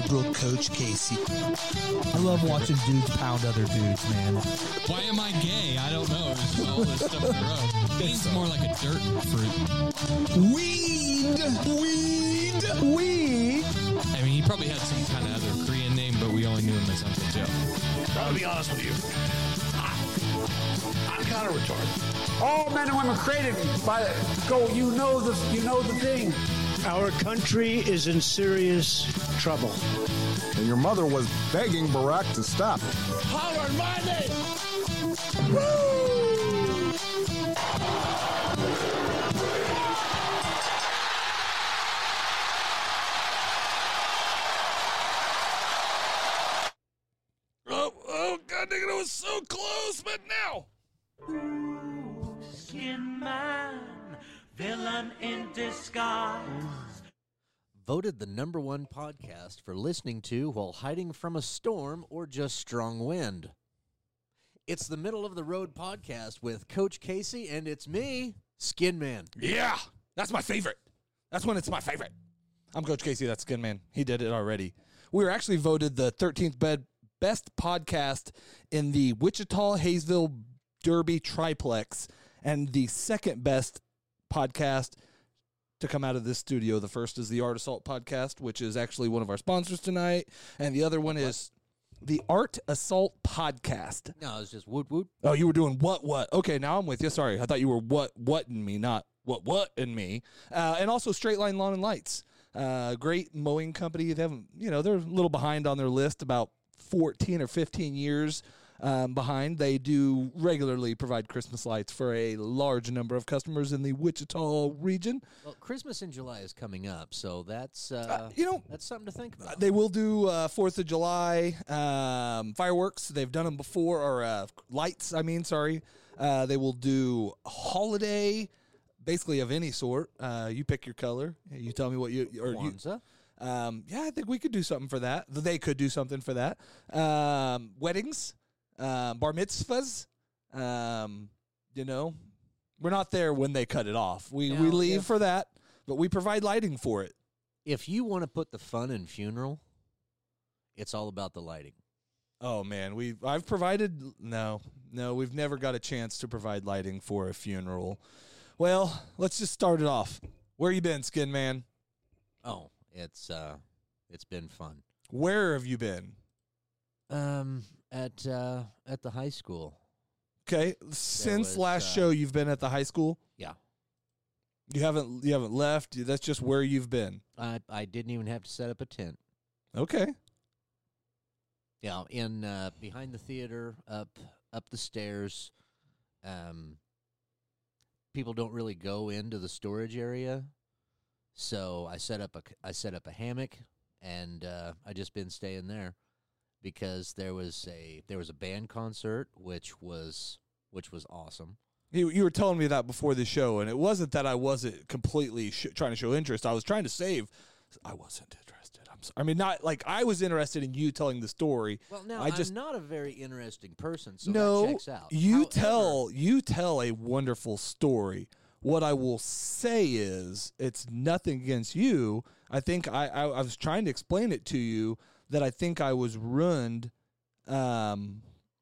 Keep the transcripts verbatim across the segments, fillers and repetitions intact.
liberal Coach Casey. I love watching dudes pound other dudes, man. Why am I gay? I don't know. It's all this stuff in a row. Bean's more like a dirt fruit. Weed! Weed! Weed! I mean, he probably had some kind of other Korean name, but we only knew him as Uncle Joe. I'll be honest with you. I, I'm kind of retarded. All men and women created by the, go, you know the, you know the thing. Our country is in serious trouble. And your mother was begging Barack to stop. Holler my name! Woo! Oh, oh, God dang it, I was so close, but now. Ooh, Skin Man, villain in disguise. Voted the number one podcast for listening to while hiding from a storm or just strong wind. It's the Middle of the Road podcast with Coach Casey, and it's me, Skin Man. Yeah, that's my favorite. That's when it's my favorite. I'm Coach Casey, that's Skin Man. He did it already. We were actually voted the thirteenth bed best podcast in the Wichita, Hayesville, Derby triplex, and the second best podcast to come out of this studio. The first is the Art Assault podcast, which is actually one of our sponsors tonight, and the other one is the Art Assault podcast. No, it's just woot woot. Oh, you were doing what what? Okay, now I'm with you. Sorry, I thought you were what what in me, not what what in me. Uh, and also Straight Line Lawn and Lights, uh, great mowing company. They haven't, you know, they're a little behind on their list, about fourteen or fifteen years um, behind. They do regularly provide Christmas lights for a large number of customers in the Wichita region. Well, Christmas in July is coming up, so that's uh, Uh, you know, that's something to think about. they will do uh, fourth of July um, fireworks. They've done them before, or uh, lights, I mean, sorry. Uh, they will do a holiday, basically of any sort. Uh, you pick your color. You tell me what you... or you, Kwanzaa. Um, yeah, I think we could do something for that. They could do something for that. Um, weddings, um, bar mitzvahs. Um, you know, we're not there when they cut it off. We Now, we leave if- for that, but we provide lighting for it. If you want to put the fun in funeral, it's all about the lighting. Oh man, we I've provided no, no, we've never got a chance to provide lighting for a funeral. Well, let's just start it off. Where you been, Skin Man? Oh, it's uh, it's been fun. Where have you been? Um, at uh, at the high school. Okay, since was, last uh, show, you've been at the high school. Yeah, You haven't you haven't left. That's just where you've been. I I didn't even have to set up a tent. Okay. Yeah, in uh, behind the theater, up up the stairs. Um, people don't really go into the storage area, so I set up a I set up a hammock, and uh, I just been staying there because there was a there was a band concert, which was which was awesome. You you were telling me that before the show, and it wasn't that I wasn't completely sh- trying to show interest. I was trying to save. I wasn't interested. I'm sorry. I mean, not like I was interested in you telling the story. Well, now I just I'm not a very interesting person, so no. that checks out. You However, tell you tell a wonderful story. What I will say is, it's nothing against you. I think I, I, I was trying to explain it to you that I think I was ruined um,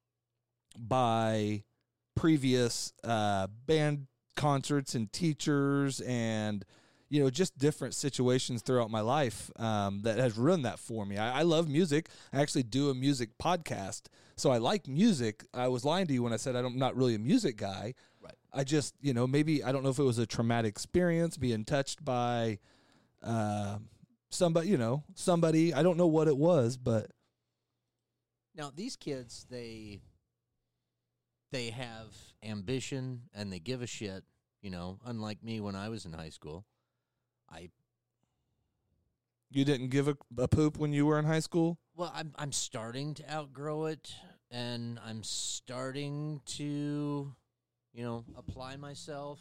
by previous uh, band concerts and teachers and, you know, just different situations throughout my life um, that has ruined that for me. I, I love music. I actually do a music podcast, so I like music. I was lying to you when I said I'm not really a music guy. Right. I just, you know, maybe, I don't know if it was a traumatic experience, being touched by uh, somebody, you know, somebody. I don't know what it was, but. Now, these kids, they they have ambition and they give a shit, you know, unlike me when I was in high school. I You didn't give a, a poop when you were in high school? Well, I'm I'm starting to outgrow it, and I'm starting to, you know, apply myself.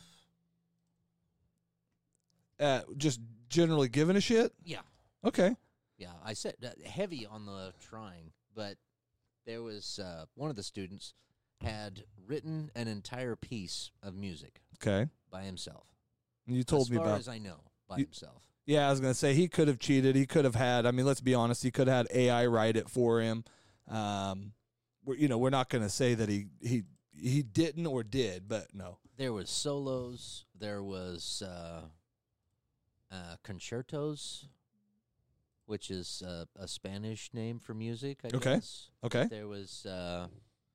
Uh, just generally giving a shit? Yeah. Okay. Yeah, I said uh, heavy on the trying, but there was uh, one of the students had written an entire piece of music Okay. by himself. You told as me far about as I know, by you, himself. Yeah, I was gonna say he could have cheated. He could have had. I mean, let's be honest. He could have had A I write it for him. Um, we're, you know, we're not gonna say that he he he didn't or did, but no. There was solos. There was uh, uh, concertos, which is uh, a Spanish name for music, I Okay. guess. Okay. There was. Uh,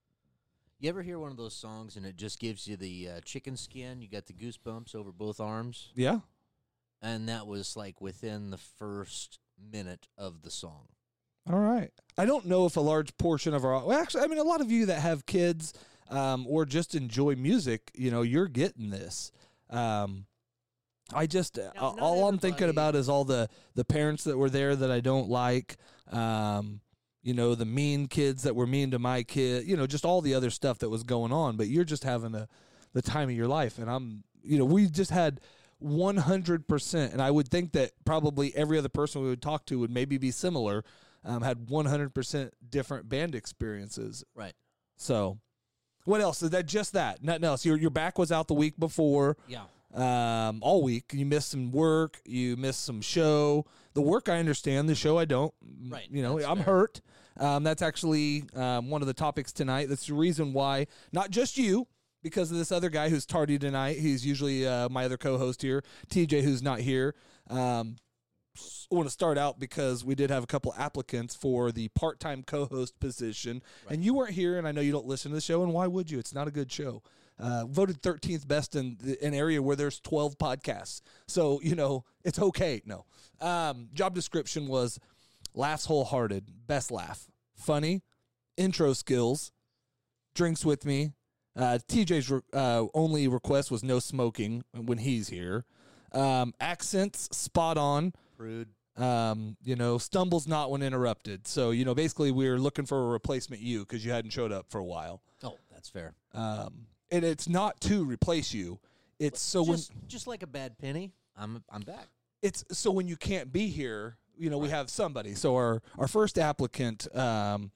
you ever hear one of those songs and it just gives you the uh, chicken skin? You got the goosebumps over both arms. Yeah. And that was like within the first minute of the song. All right. I don't know if a large portion of our, well, actually, I mean, a lot of you that have kids um, or just enjoy music, you know, you're getting this. Um, I just, uh, Now, not all I'm thinking everybody- about is all the, the parents that were there that I don't like, um, you know, the mean kids that were mean to my kid, you know, just all the other stuff that was going on. But you're just having a, the time of your life. And I'm, you know, we just had one hundred percent, and I would think that probably every other person we would talk to would maybe be similar, um, had one hundred percent different band experiences. Right. So, what else? Is that just that? Nothing else? Your your back was out the week before. Yeah. Um, all week. You missed some work. You missed some show. The work I understand. The show I don't. Right, You know, that's I'm fair. hurt. Um, that's actually um, one of the topics tonight. That's the reason why not just you. Because of this other guy who's tardy tonight. He's usually uh, my other co-host here, T J, who's not here. Um, I want to start out because we did have a couple applicants for the part-time co-host position, right. And you weren't here, and I know you don't listen to the show, and why would you? It's not a good show. Uh, voted thirteenth best in the, an area where there's twelve podcasts. So, you know, it's okay. No. Um, job description was laughs wholehearted, best laugh, funny, intro skills, drinks with me. Uh, T J's re- uh, only request was no smoking when he's here. Um, accents, spot on. Rude. Um, you know, stumbles not when interrupted. So, you know, basically we were looking for a replacement you because you hadn't showed up for a while. Oh, that's fair. Um, and it's not to replace you. It's so just, when just like a bad penny, I'm I'm back. it's so when you can't be here, you know, we have somebody. So our, our first applicant, um,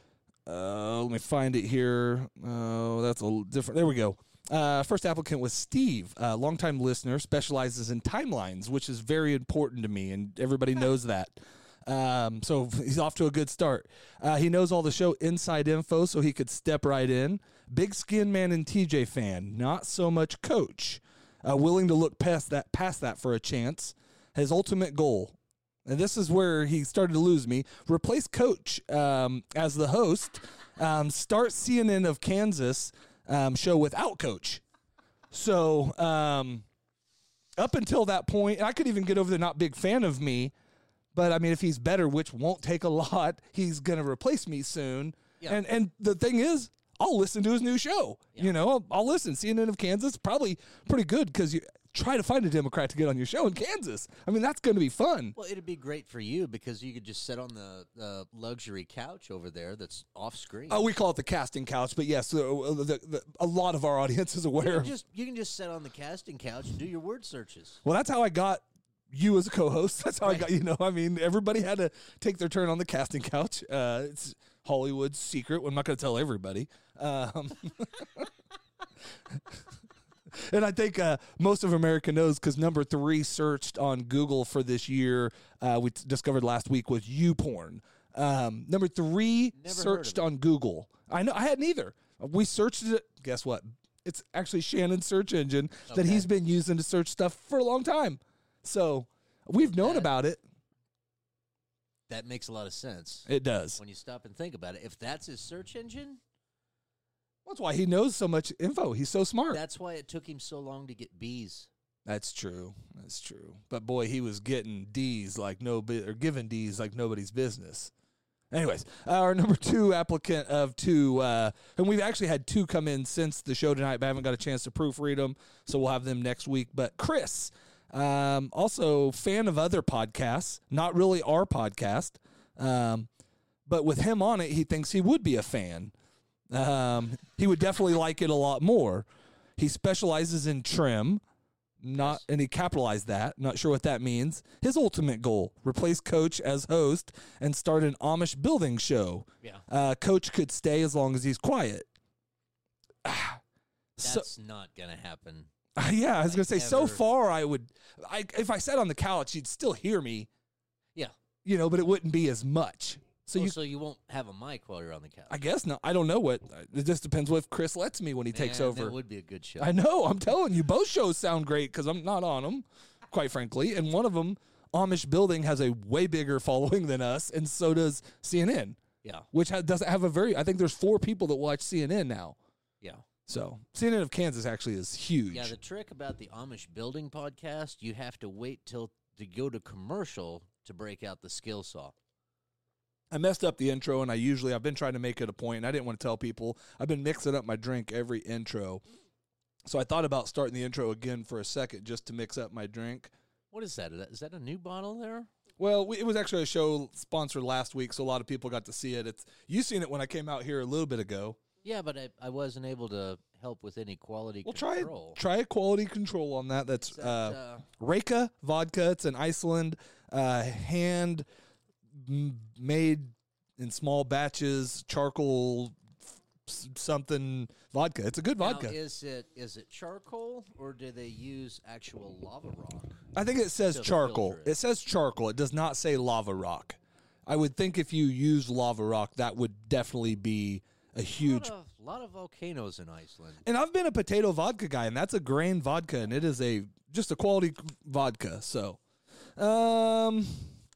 Uh, let me find it here. Oh, that's a little different. There we go. Uh, first applicant was Steve, uh, longtime listener, specializes in timelines, which is very important to me, and everybody knows that. Um, so he's off to a good start. Uh, he knows all the show inside info, so he could step right in. Big Skin Man and T J fan, not so much coach. Uh, willing to look past that, past that for a chance. His ultimate goal. And this is where he started to lose me. Replace Coach um, as the host. Um, start C N N of Kansas um, show without Coach. So um, up until that point, I could even get over the not big fan of me. But, I mean, if he's better, which won't take a lot, he's going to replace me soon. Yeah. And and the thing is, I'll listen to his new show. Yeah. You know, I'll, I'll listen. C N N of Kansas, probably pretty good because you try to find a Democrat to get on your show in Kansas. I mean, that's going to be fun. Well, it'd be great for you because you could just sit on the uh, luxury couch over there that's off screen. Oh, we call it the casting couch, but yes, uh, the, the, a lot of our audience is you aware. can, of just, you can just sit on the casting couch and do your word searches. Well, that's how I got you as a co-host. That's how I got, you know, I mean, everybody had to take their turn on the casting couch. Uh, it's Hollywood's secret. I'm not going to tell everybody. Um, and I think uh, most of America knows because number three searched on Google for this year, uh, we t- discovered last week, was YouPorn. Um, number three Never searched heard of it. on Google. I know I hadn't either. We searched it. Guess what? It's actually Shannon's search engine that Okay. he's been using to search stuff for a long time. So we've known That- about it. That makes a lot of sense. It does. When you stop and think about it. If that's his search engine, That's why he knows so much info. He's so smart. that's why it took him so long to get B's. That's true. That's true. But boy, he was getting D's like no bi- or giving D's like nobody's business. Anyways, our number two applicant of two, uh, and we've actually had two come in since the show tonight, but I haven't got a chance to proofread them, so we'll have them next week. But Chris, um, also fan of other podcasts, not really our podcast, um, but with him on it, he thinks he would be a fan. Um, he would definitely like it a lot more. He specializes in trim. Not and he capitalized that. Not sure what that means. His ultimate goal: replace Coach as host and start an Amish building show. Yeah. Uh, Coach could stay as long as he's quiet. so That's not going to happen. yeah, I was gonna say. So Ever. far, I would. I if I sat on the couch, you'd still hear me. Yeah. You know, but it wouldn't be as much. So So, you, so you won't have a mic while you're on the couch. I guess not. I don't know what. It just depends what if Chris lets me when he takes Man, over. That would be a good show. I know. I'm telling you, both shows sound great because I'm not on them, quite frankly. And one of them, Amish Building, has a way bigger following than us, and so does C N N. Yeah. Which ha- doesn't have a very. I think there's four people that watch C N N now. Yeah. So C N N of Kansas actually is huge. Yeah, the trick about the Amish Building podcast, you have to wait till to go to commercial to break out the skill saw. I messed up the intro, and I usually I've been trying to make it a point, and I didn't want to tell people. I've been mixing up my drink every intro, so I thought about starting the intro again for a second just to mix up my drink. What is that? Is that- Is that a new bottle there? Well, we, it was actually a show sponsored last week, so a lot of people got to see it. It's you seen it when I came out here a little bit ago. Yeah, but I, I wasn't able to help with any quality Well, try control. try a quality control on that. That's Is that, uh, uh, Reka vodka. It's an Iceland uh, hand m- made in small batches charcoal s- something vodka. It's a good now, vodka. is it is it charcoal or do they use actual lava rock? I think it says So the charcoal. filter is- It says charcoal. It does not say lava rock. I would think if you use lava rock, that would definitely be a huge. A lot of, lot of volcanoes in Iceland. And I've been a potato vodka guy, and that's a grain vodka, and it is a just a quality vodka. So, um,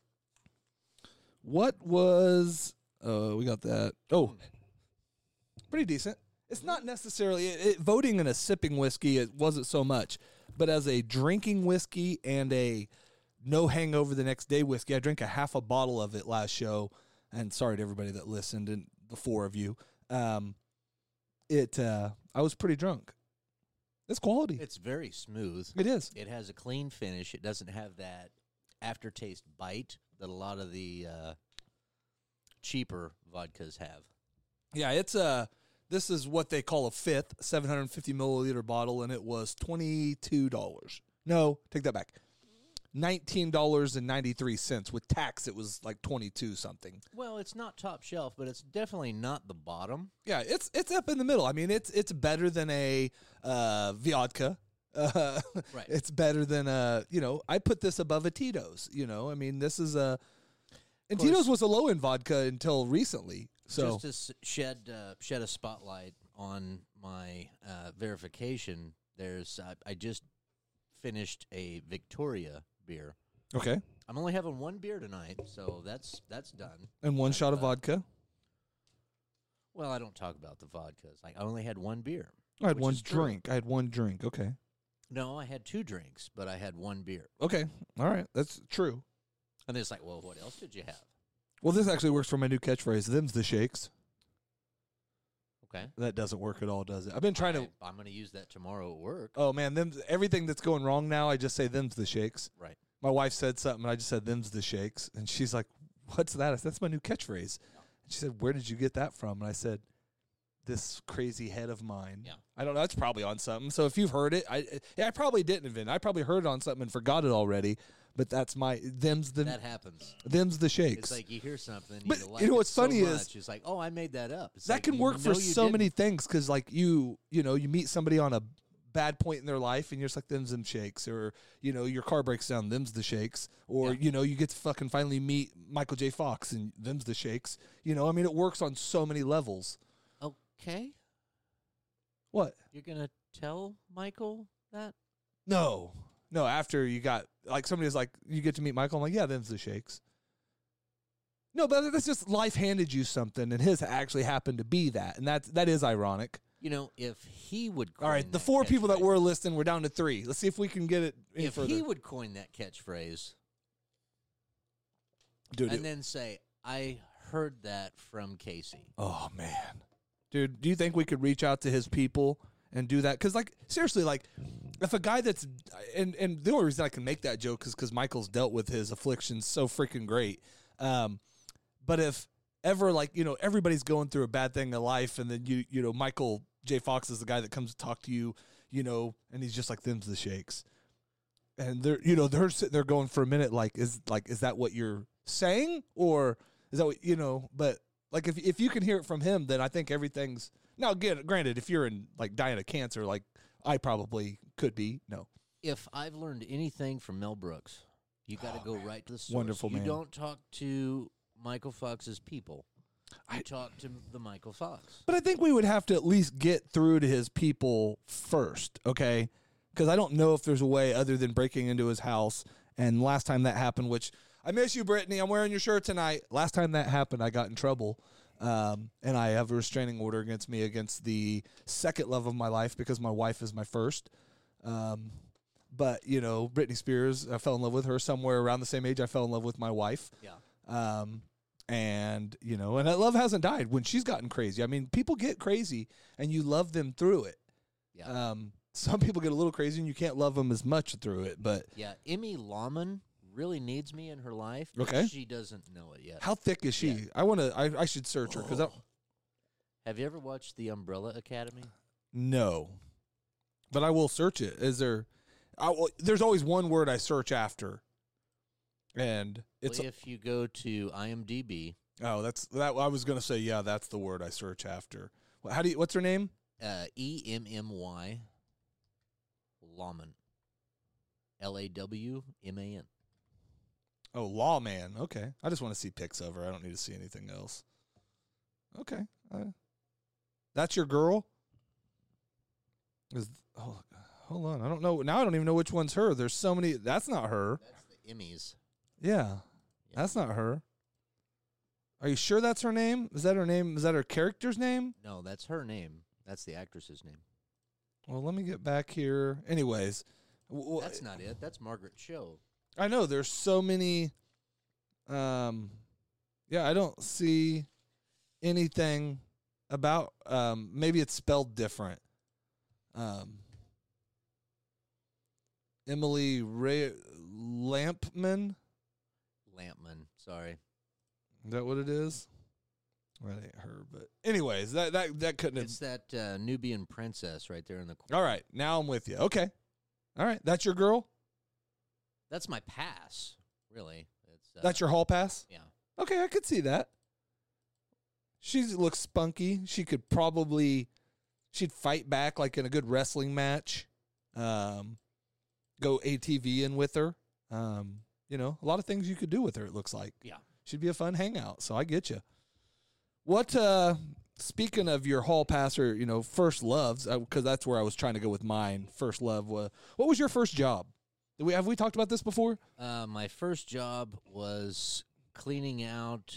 what was? Uh, we got that. Oh, pretty decent. It's not necessarily it, it, voting in a sipping whiskey. It wasn't so much, but as a drinking whiskey and a no hangover the next day whiskey, I drank a half a bottle of it last show. And sorry to everybody that listened, and the four of you. Um, it uh, I was pretty drunk. It's quality. It's very smooth. It is. It has a clean finish. It doesn't have that aftertaste bite that a lot of the uh, cheaper vodkas have. Yeah, it's a. This is what they call a fifth, seven hundred fifty milliliter bottle, and it was twenty two dollars. No, take that back. Nineteen dollars and ninety three cents with tax. It was like twenty two something. Well, it's not top shelf, but it's definitely not the bottom. Yeah, it's it's up in the middle. I mean, it's it's better than a uh, vodka. Uh, Right. It's better than a. You know, I put this above a Tito's. You know, I mean, this is a. And course- Tito's was a low end vodka until recently. So Just to s- shed uh, shed a spotlight on my uh, verification, there's uh, I just finished a Victoria beer. okay, I'm only having one beer tonight, so that's that's done. and one shot of Uh, vodka. Well, I don't talk about the vodkas. Like I only had one beer. I had which one is true. drink. I had one drink. Okay. No, I had two drinks, but I had one beer. Okay. All right. That's true. And it's like, well, what else did you have? Well, this actually works for my new catchphrase. Them's the shakes. Okay. That doesn't work at all, does it? I've been trying to. I, I'm going to use that tomorrow at work. Oh man, them everything that's going wrong now. I just say them's the shakes. Right. My wife said something, and I just said them's the shakes, and she's like, "What's that?" I said, "That's my new catchphrase." And she said, "Where did you get that from?" And I said, "This crazy head of mine." Yeah. I don't know. It's probably on something. So if you've heard it, I yeah, I probably didn't invent it. I probably heard it on something and forgot it already. But that's my them's the That happens. them's the shakes. It's like you hear something, But you, you like know it what's so funny is- much, it's like, oh, I made that up. It's that like, can you work know for you so didn't. many things because like you you know you meet somebody on a bad point in their life and you're just like them's them shakes, or you know your car breaks down, them's the shakes, or Yeah. you know you get to fucking finally meet Michael J. Fox and them's the shakes. You know, I mean it works on so many levels. Okay, What? you're gonna tell Michael that? No, no. After you got like somebody was like you get to meet Michael, I'm like yeah, them's the shakes. No, but that's just life handed you something, and his actually happened to be that, and that's that is ironic. You know, if he would. All right, coin the that four people that catchphrase- were listening, we're down to three. Let's see if we can get it any If further. he would coin that catchphrase Dude, and it- then say, "I heard that from Casey." oh man, dude, do you think we could reach out to his people and do that? Because like seriously, like if a guy that's and and the only reason I can make that joke is because Michael's dealt with his afflictions so freaking great. Um, but if ever like you know everybody's going through a bad thing in life, and then you you know Michael J. Fox is the guy that comes to talk to you, you know, and he's just like them's the shakes, and they're you know they're sitting there going for a minute like is like is that what you're saying, or is that what you know? But like if if you can hear it from him, then I think everything's now. Again, granted, if you're in like dying of cancer, like I probably could be. No. If I've learned anything from Mel Brooks, you got to go right to the source. Wonderful you man. don't talk to Michael Fox's people. You I- talk to the Michael Fox. But I think we would have to at least get through to his people first, okay? Because I don't know if there's a way other than breaking into his house. And last time that happened, which I miss you, Brittany. I'm wearing your shirt tonight. Last time that happened, I got in trouble. Um, and I have a restraining order against me against the second love of my life because my wife is my first. Um, but, you know, Britney Spears, I fell in love with her somewhere around the same age I fell in love with my wife. Yeah. Um, and, you know, and that love hasn't died when she's gotten crazy. I mean, people get crazy and you love them through it. Yeah. Um, some people get a little crazy and you can't love them as much through it. But Yeah. Emmy Lawman really needs me in her life. But Okay. She doesn't know it yet. how thick is she? Yeah. I want to, I, I should search her because Have you ever watched The Umbrella Academy? no, but I will search it. Is there, I will, there's always one word I search after. And it's, Well, if you go to IMDb, oh, that's that. I was going to say, yeah, that's the word I search after. Well, how do you, what's her name? uh, E M M Y Lawman. L A W M A N. Oh, Lawman. Okay. I just want to see pics of her. I don't need to see anything else. Okay. Uh, that's your girl? Is, oh, hold on. I don't know. Now I don't even know which one's her. There's so many. That's not her. That's the Emmys. Yeah. That's not her. Are you sure that's her name? Is that her name? Is that her character's name? No, that's her name. That's the actress's name. Well, let me get back here. Anyways. w- w- That's not it. That's Margaret Cho. I know there's so many. Um, yeah, I don't see anything about. Um, maybe it's spelled different. Um, Emily Ray Lampman. Lampman. Sorry. Is that what it is? That ain't her, but anyways, that that that couldn't. It's that uh, Nubian princess right there in the corner. Have, all right, now I'm with you. Okay, all right, that's your girl. That's my pass, really. It's, uh, That's your hall pass. Yeah. Okay, I could see that. She looks spunky. She could probably, she'd fight back like in a good wrestling match. Um, go A T V in with her. Um, you know, a lot of things you could do with her. It looks like. Yeah. She'd be a fun hangout. So I get you. What? Uh, speaking of your hall pass or you know first loves, because that's where I was trying to go with mine. First love. Uh, what was your first job? Did we have we talked about this before? Uh, my first job was cleaning out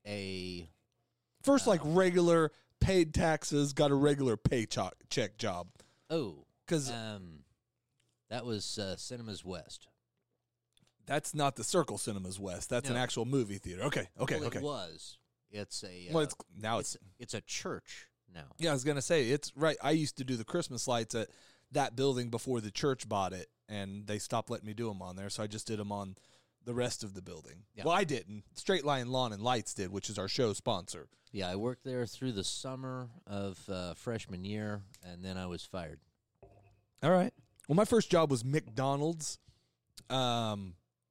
a First, like regular paid taxes, got a regular paycheck check job. oh, 'Cause- um, that was uh, Cinemas West. That's not the Circle Cinemas West. That's an No. actual movie theater. Okay, okay, well, okay. It was. It's a. Uh, Well, it's now it's, it's it's a church now. yeah. I was gonna say it's right. I used to do the Christmas lights at that building before the church bought it, and they stopped letting me do them on there, so I just did them on the rest of the building. Yeah. Well, I didn't. Straight Line Lawn and Lights did, which is our show sponsor. Yeah, I worked there through the summer of uh, freshman year, and then I was fired. All right. Well, my first job was McDonald's. Um,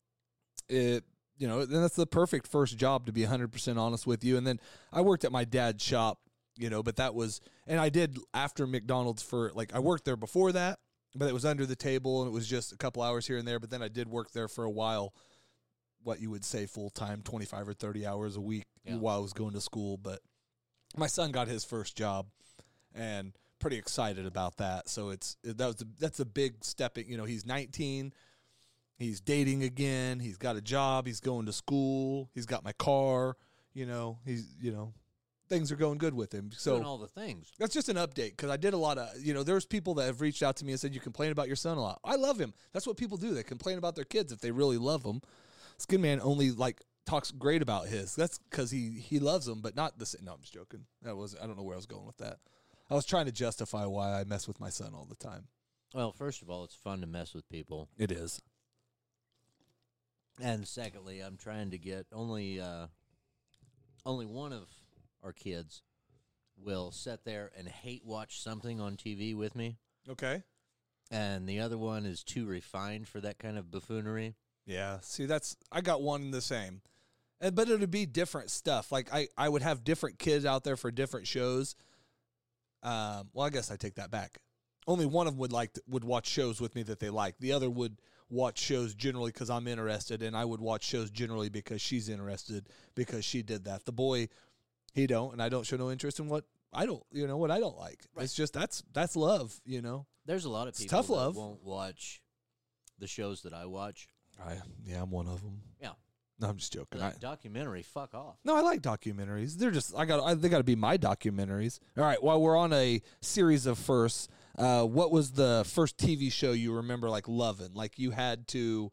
it you know, and that's the perfect first job to be one hundred percent honest with you. And then I worked at my dad's shop, you know, but that was, and I did after McDonald's for like I worked there before that, but it was under the table and it was just a couple hours here and there. But then I did work there for a while, what you would say full time, twenty-five or thirty hours a week Yeah. while I was going to school. But my son got his first job, and pretty excited about that. So it's that was a, that's a big step. You know, he's nineteen. He's dating again. He's got a job. He's going to school. He's got my car. You know, he's you know, things are going good with him. So Doing all the things. that's just an update because I did a lot of you know. There's people that have reached out to me and said you complain about your son a lot. I love him. That's what people do. They complain about their kids if they really love them. Skin Man only like talks great about his. That's because he he loves them, but not the same. No, I'm just joking. That was I don't know where I was going with that. I was trying to justify why I mess with my son all the time. Well, first of all, it's fun to mess with people. It is. And secondly, I'm trying to get only uh, only one of our kids will sit there and hate watch something on T V with me, Okay. and the other one is too refined for that kind of buffoonery. Yeah. See, that's I got one the same, and but it would be different stuff. Like I, I would have different kids out there for different shows. Um. Well, I guess I take that back. only one of them would like to, would watch shows with me that they like. The other would watch shows generally because I'm interested, and I would watch shows generally because she's interested because she did that. The boy, he don't, and I don't show no interest in what I don't, you know, what I don't like. Right. It's just that's that's love, you know. There's a lot of It's people tough that love. won't watch the shows that I watch. I yeah, I'm one of them. Yeah. No, I'm just joking. Like I, documentary, fuck off. no, I like documentaries. They're just I got I, they got to be my documentaries. All right, while we're on a series of firsts, uh, what was the first T V show you remember like loving? Like you had to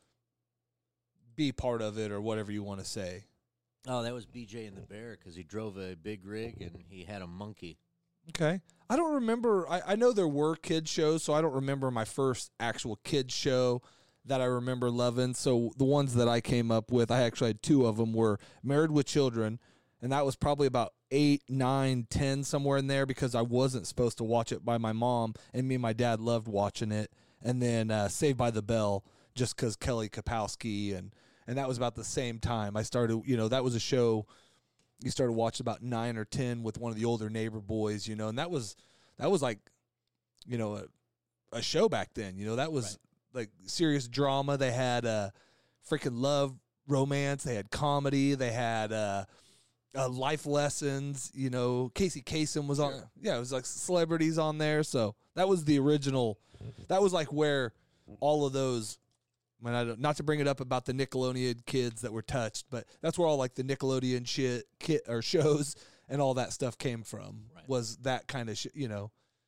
be part of it or whatever you want to say. Oh, that was B J and the Bear because he drove a big rig and he had a monkey. Okay. I don't remember. I, I know there were kids shows, so I don't remember my first actual kids show that I remember loving. So the ones that I came up with, I actually had two of them, were Married with Children, and that was probably about eight, nine, ten, somewhere in there because I wasn't supposed to watch it by my mom, and me and my dad loved watching it. And then uh, Saved by the Bell, just because Kelly Kapowski, and, and that was about the same time. I started, you know, that was a show you started watching about nine or ten with one of the older neighbor boys, you know, and that was that was like, you know, a, a show back then. You know, that was right. like serious drama. They had uh, freaking love romance. They had comedy. They had uh, uh, life lessons. You know, Casey Kasem was on. Yeah. yeah, it was like celebrities on there. So that was the original. That was like where all of those. When I don't, not to bring it up about the Nickelodeon kids that were touched, but that's where all like the Nickelodeon shit kit or shows and all that stuff came from. Right. Was that kind of shit, you know?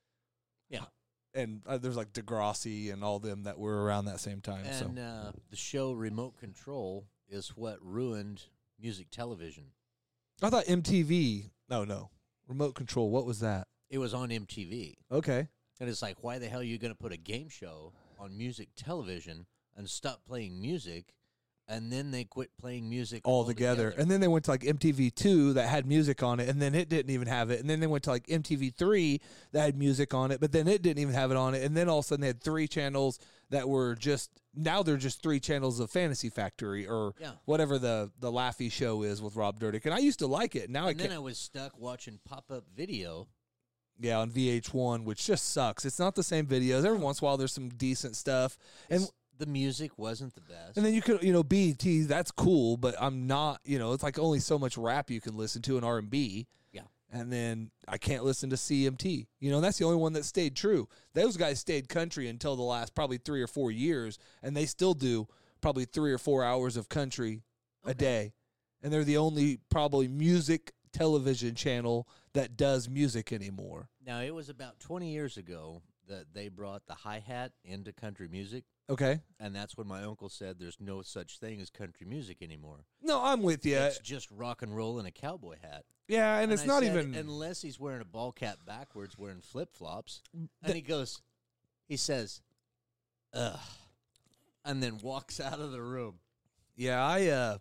Yeah. And uh, there's like Degrassi and all them that were around that same time. And so uh, the show Remote Control is what ruined music television. I thought M T V. No, no, Remote Control. What was that? It was on M T V. Okay. And it's like, why the hell are you going to put a game show on music television and stop playing music, and then they quit playing music all together. And then they went to like M T V two that had music on it, and then it didn't even have it. And then they went to like M T V three that had music on it, but then it didn't even have it on it. And then all of a sudden they had three channels that were just, now they're just three channels of Fantasy Factory or yeah. whatever the, the Laffy show is with Rob Dyrdek. And I used to like it. Now and I can't. then I was stuck watching pop-up video. Yeah, on V H one, which just sucks. It's not the same videos. Every once in a while there's some decent stuff. And It's, the music wasn't the best. And then you could, you know, B E T, that's cool, but I'm not, you know, it's like only so much rap you can listen to in R and B. Yeah. And then I can't listen to C M T. You know, and that's the only one that stayed true. Those guys stayed country until the last probably three or four years, and they still do probably three or four hours of country okay. a day. And they're the only probably music television channel that does music anymore. Now, it was about twenty years ago that they brought the hi-hat into country music. Okay. And that's when my uncle said there's no such thing as country music anymore. No, I'm with you. It's just rock and roll and a cowboy hat. Yeah, and, and it's I not said, even... Unless he's wearing a ball cap backwards, wearing flip-flops. And he goes, he says, ugh, and then walks out of the room. Yeah, I... uh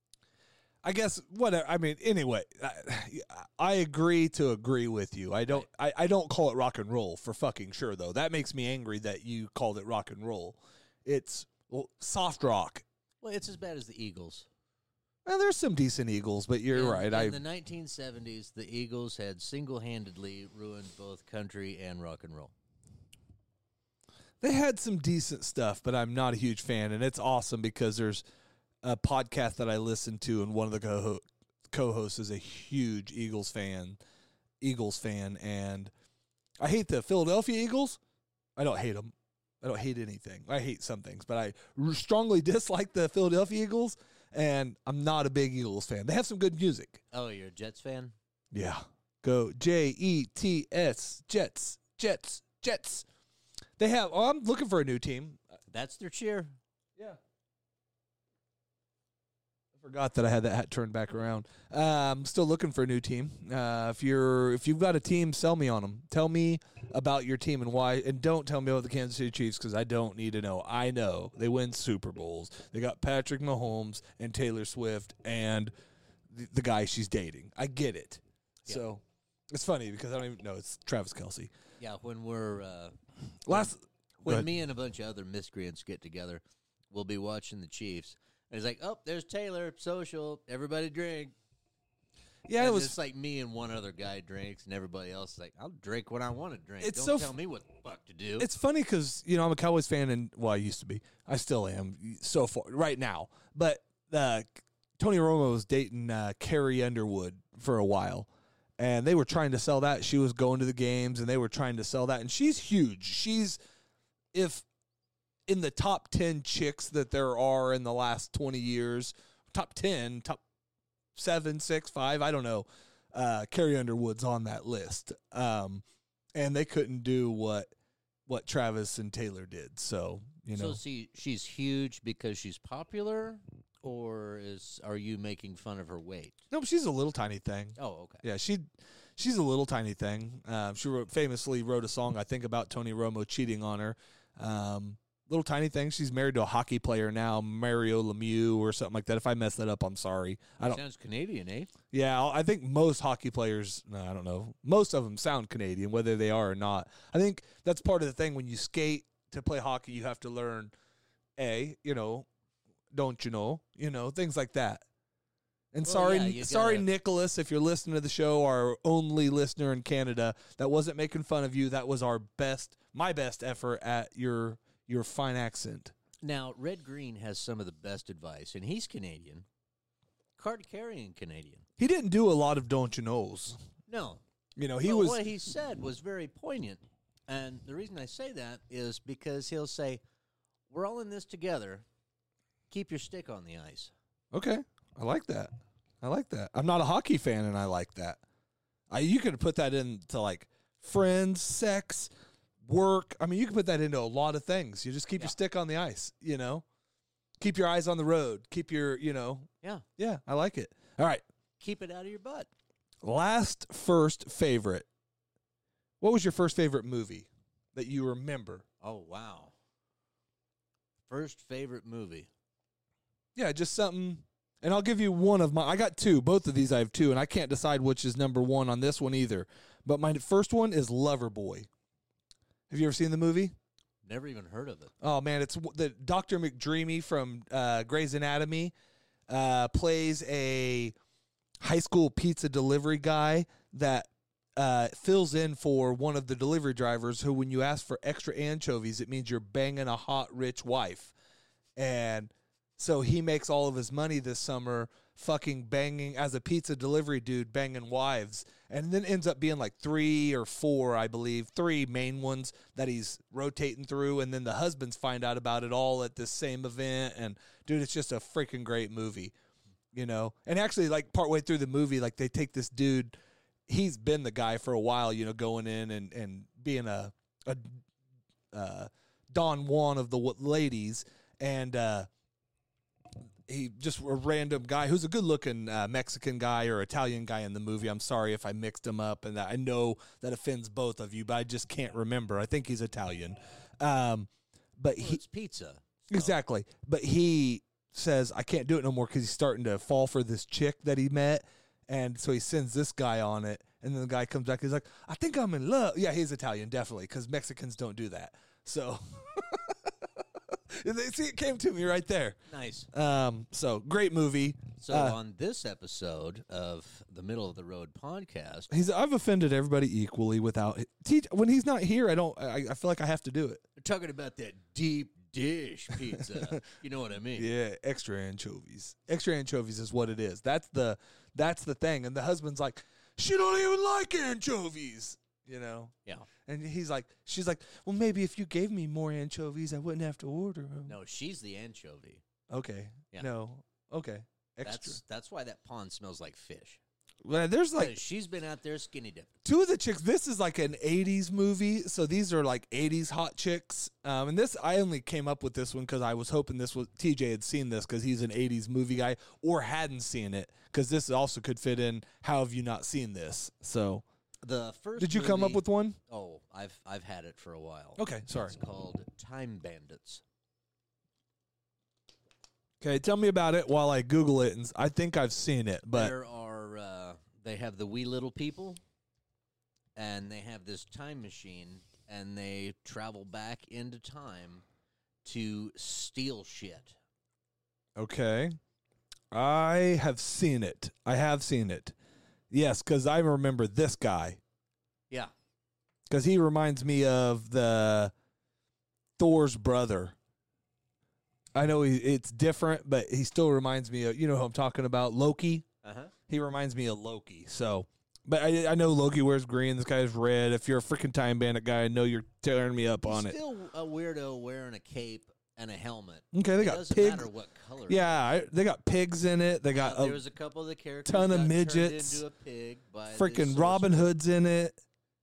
I guess whatever. I mean, anyway, I, I agree to agree with you. I don't. Right. I, I don't call it rock and roll for fucking sure, though. That makes me angry that you called it rock and roll. It's well, soft rock. Well, it's as bad as the Eagles. Well, there's some decent Eagles, but you're in, right. In I, the nineteen seventies, the Eagles had single-handedly ruined both country and rock and roll. They had some decent stuff, but I'm not a huge fan, and it's awesome because there's a podcast that I listen to, and one of the co- co-hosts is a huge Eagles fan, Eagles fan, and I hate the Philadelphia Eagles. I don't hate them. I don't hate anything. I hate some things, but I strongly dislike the Philadelphia Eagles, and I'm not a big Eagles fan. They have some good music. Oh, you're a Jets fan? Yeah. Go J E T S, Jets, Jets, Jets. They have, oh, I'm looking for a new team. That's their cheer. Yeah. Forgot that I had that hat turned back around. Uh, I'm still looking for a new team. Uh, if you're if you've got a team, sell me on them. Tell me about your team and why, and don't tell me about the Kansas City Chiefs because I don't need to know. I know they win Super Bowls. They got Patrick Mahomes and Taylor Swift and the, the guy she's dating. I get it. Yeah. So it's funny because I don't even know it's Travis Kelce. Yeah, when we're uh, last when, when me and a bunch of other miscreants get together, we'll be watching the Chiefs. And he's like, oh, there's Taylor, social, everybody drink. Yeah, and it was. It's like me and one other guy drinks, and everybody else is like, I'll drink when I want to drink. It's Don't so tell f- me what the fuck to do. It's funny because you know I'm a Cowboys fan, and well, I used to be. I still am so far right now. But uh, Tony Romo was dating uh, Carrie Underwood for a while, and they were trying to sell that. She was going to the games, and they were trying to sell that. And she's huge. She's if in the top ten chicks that there are in the last twenty years, top ten, top seven, six, five, I don't know. Uh, Carrie Underwood's on that list, um, and they couldn't do what what Travis and Taylor did. So you know, So see, she's huge because she's popular, or is are you making fun of her weight? no, she's a little tiny thing. Oh, okay. Yeah, she she's a little tiny thing. Um, she wrote, famously wrote a song, I think, about Tony Romo cheating on her. Um, little tiny thing. She's married to a hockey player now, Mario Lemieux or something like that. If I mess that up, I'm sorry. I don't. Sounds Canadian, eh? Yeah, I think most hockey players, no, I don't know, most of them sound Canadian, whether they are or not. I think that's part of the thing. When you skate to play hockey, you have to learn, A, you know, don't you know, you know, things like that. And Well, sorry, yeah, you sorry, gotta- Nicholas, if you're listening to the show, our only listener in Canada, that wasn't making fun of you. That was our best, my best effort at your your fine accent. Now, Red Green has some of the best advice, and he's Canadian, card-carrying Canadian. He didn't do a lot of don't you knows. No, You know, he but was. what he said was very poignant, and the reason I say that is because he'll say, "We're all in this together. Keep your stick on the ice." Okay, I like that. I like that. I'm not a hockey fan, and I like that. I, you could put that into like friends, sex, work. I mean, you can put that into a lot of things. You just keep Yeah. your stick on the ice, you know? Keep your eyes on the road. Keep your, you know. Yeah, Yeah, I like it. All right. keep it out of your butt. Last first favorite. What was your first favorite movie that you remember? Oh, wow. First favorite movie. Yeah, just something. And I'll give you one of my. I got two. Both of these I have two, and I can't decide which is number one on this one either. But my first one is Loverboy. Have you ever seen the movie? Never even heard of it. Oh man, it's w- the Doctor McDreamy from uh, Grey's Anatomy uh, plays a high school pizza delivery guy that uh, fills in for one of the delivery drivers who, when you ask for extra anchovies, it means you're banging a hot, rich wife. And so he makes all of his money this summer fucking banging, as a pizza delivery dude, banging wives. And then ends up being like three or four, I believe, three main ones that he's rotating through. And then the husbands find out about it all at this same event. And, dude, it's just a freaking great movie, you know? And actually, like, partway through the movie, like, they take this dude. He's been the guy for a while, you know, going in and, and being a, a uh, Don Juan of the w- ladies. And, uh, he just a random guy who's a good-looking uh, Mexican guy or Italian guy in the movie. I'm sorry if I mixed him up, and I know that offends both of you, but I just can't remember. I think he's Italian. Um, but Well, he it's pizza. so- exactly. But he says I can't do it no more because he's starting to fall for this chick that he met, and so he sends this guy on it. And then the guy comes back. He's like, I think I'm in love. Yeah, he's Italian, definitely, because Mexicans don't do that. So. See, it came to me right there. Nice. Um, so great movie. So Uh, on this episode of the Middle of the Road podcast, he's I've offended everybody equally without teach when he's not here. I don't. I, I feel like I have to do it. we're talking about that deep dish pizza. You know what I mean? Yeah, extra anchovies. Extra anchovies is what it is. That's the that's the thing. And the husband's like, she don't even like anchovies. You know. Yeah. And he's like, she's like, well, maybe if you gave me more anchovies, I wouldn't have to order them. No, she's the anchovy. Okay. Yeah. No. Okay. Extra. That's that's why that pond smells like fish. Well, there's like 'Cause she's been out there skinny dipping. two of the chicks. This is like an eighties movie, so these are like eighties hot chicks. Um, and this, I only came up with this one because I was hoping this was T J had seen this because he's an eighties movie guy, or hadn't seen it because this also could fit in. How have you not seen this? So, The first. did you come up movie- with one? Oh, I've I've had it for a while. Okay, sorry. It's called Time Bandits. Okay, tell me about it while I Google it. And I think I've seen it, but there are uh, they have the wee little people, and they have this time machine, and they travel back into time to steal shit. okay, I have seen it. I have seen it. Yes, because I remember this guy. Yeah. Because he reminds me of the Thor's brother. I know he, it's different, but he still reminds me of, you know who I'm talking about, Loki. Uh-huh. He reminds me of Loki. So, but I, I know Loki wears green. This guy's red. If you're a freaking Time Bandit guy, I know you're tearing me up He's on it. still a weirdo wearing a cape and a helmet. Okay, they it got doesn't pig- matter what color. Yeah, I, they got pigs in it. They got Uh, a there was a couple of the characters ton of got turned midgets. into a pig by the freaking Robin sorcerer. Hood's in it.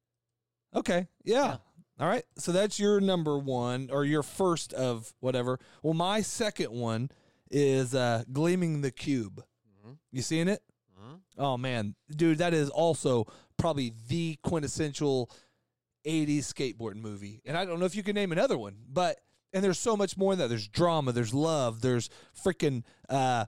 Okay, yeah. Yeah. All right, so that's your number one, or your first of whatever. Well, my second one is uh, Gleaming the Cube. Mm-hmm. You seeing it? Mhm. Oh, man. Dude, that is also probably the quintessential eighties skateboard movie. And I don't know if you can name another one, but, and there's so much more than that. There's drama, there's love, there's freaking uh,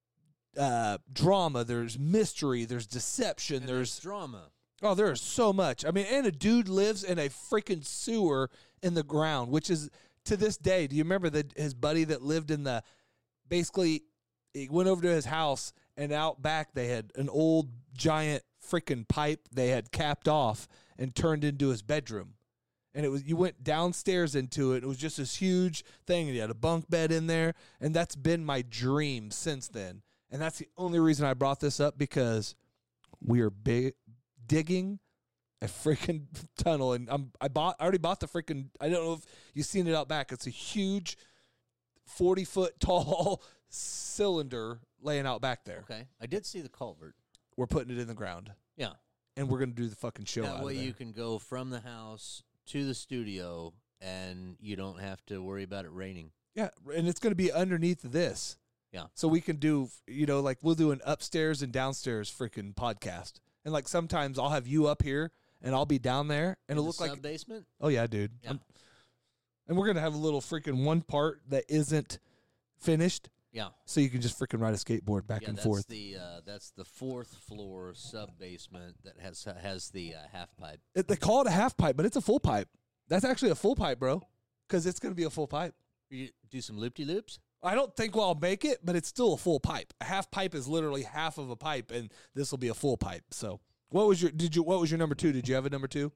uh, drama, there's mystery, there's deception, And there's, drama. oh, there's so much. I mean, and a dude lives in a freaking sewer in the ground, which is, to this day, do you remember that his buddy that lived in the, basically, he went over to his house, and out back they had an old giant freaking pipe they had capped off and turned into his bedroom. And it was, you went downstairs into it. It was just this huge thing, and you had a bunk bed in there. And that's been my dream since then. And that's the only reason I brought this up, because we are big, digging a freaking tunnel. And I'm, I bought, I already bought the freaking, I don't know if you've seen it out back. It's a huge forty foot tall cylinder laying out back there. Okay. I did see the culvert. We're putting it in the ground. Yeah. And we're going to do the fucking show That out way of there. you can go from the house to the studio, and you don't have to worry about it raining. Yeah, and it's going to be underneath this. Yeah. So we can do, you know, like we'll do an upstairs and downstairs freaking podcast. And like sometimes I'll have you up here and I'll be down there, and In it'll the look like, sub-basement? oh yeah, dude. Yeah. I'm- and we're going to have a little freaking one part that isn't finished. Yeah. So you can just freaking ride a skateboard back yeah, and that's forth. The, uh, that's the fourth floor sub-basement that has has the uh, half pipe. It, they call it a half pipe, but it's a full pipe. That's actually a full pipe, bro, because it's going to be a full pipe. You do some loop-de-loops? I don't think we'll make it, but it's still a full pipe. A half pipe is literally half of a pipe, and this will be a full pipe. So, what was your did you what was your number two? Did you have a number two?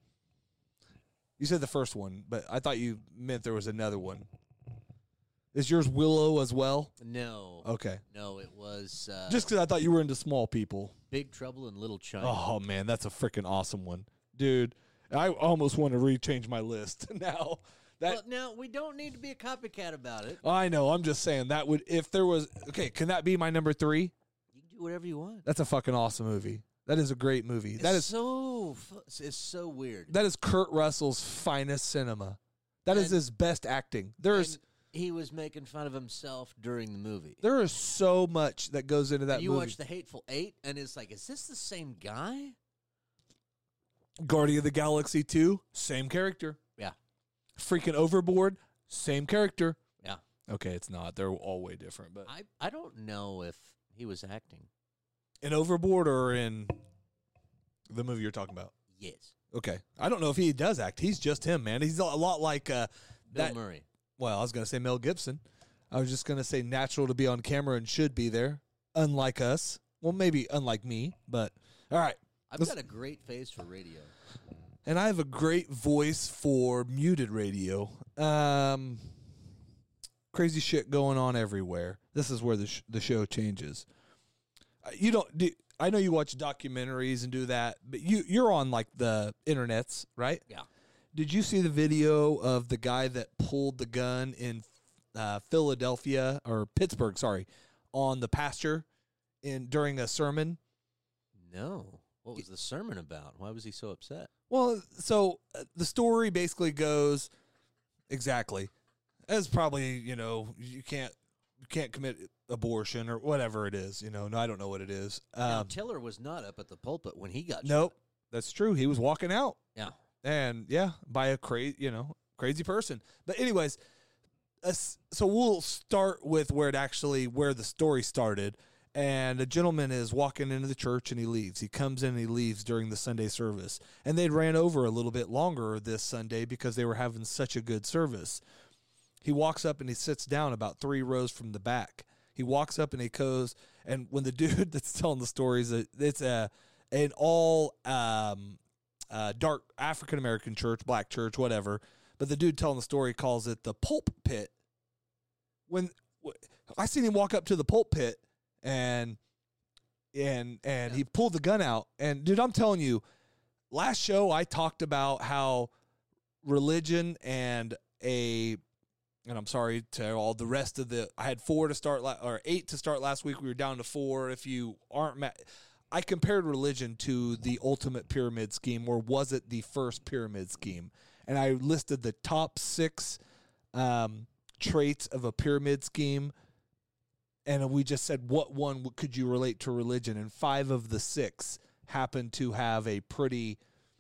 You said the first one, but I thought you meant there was another one. Is yours Willow as well? No. Okay. No, it was uh, Just because I thought you were into small people. Big Trouble in Little China. Oh man, that's a freaking awesome one, dude. I almost want to rechange my list now. That well, now, we don't need to be a copycat about it. I know. I'm just saying that would, if there was, okay, can that be my number three? You can do whatever you want. That's a fucking awesome movie. That is a great movie. It's that is so fu- it's so weird. that is Kurt Russell's finest cinema. That is And- his best acting. There's And he was making fun of himself during the movie. there is so much that goes into that And you movie. watch The Hateful Eight, and it's like, is this the same guy? Guardian of the Galaxy two, same character. Yeah. Freaking Overboard, same character. Yeah. Okay, it's not. They're all way different. But I, I don't know if he was acting. in Overboard or in the movie you're talking about? Yes. Okay. I don't know if he does act. He's just him, man. He's a lot like uh, Bill that. Murray. Well, I was going to say Mel Gibson. I was just going to say natural to be on camera and should be there, unlike us. Well, maybe unlike me, but all right. I've Let's- got a great face for radio. And I have a great voice for muted radio. Um, crazy shit going on everywhere. This is where the sh- the show changes. Uh, You don't. Do, I know you watch documentaries and do that, but you you're on like the internets, right? Yeah. Did you see the video of the guy that pulled the gun in uh, Philadelphia or Pittsburgh? Sorry, on the pastor in during a sermon. No. What was the sermon about? Why was he so upset? Well, so uh, the story basically goes exactly as probably, you know, you can't you can't commit abortion or whatever it is, you know. No, I don't know what it is. now, Um, Tiller was not up at the pulpit when he got nope, that's true. He was walking out, shot. and yeah, by a crazy, you know, crazy person. But anyways, uh, so we'll start with where it actually where the story started. And a gentleman is walking into the church and he leaves. He comes in and he leaves during the Sunday service. And they ran over a little bit longer this Sunday because they were having such a good service. He walks up and he sits down about three rows from the back. He walks up and he goes, and when the dude that's telling the stories, it's a an all um, uh, dark African American church, black church, whatever. But the dude telling the story calls it the pulp pit. When I seen him walk up to the pulp pit and and and yeah. he pulled the gun out. And dude, I'm telling you, last show I talked about how religion and a and I'm sorry to all the rest of the I had four to start la- or eight to start last week. We were down to four. If you aren't ma- I compared religion to the ultimate pyramid scheme, or was it the first pyramid scheme? And I listed the top six um, traits of a pyramid scheme, and we just said, what one could you relate to religion? And five of the six happened to have a pretty,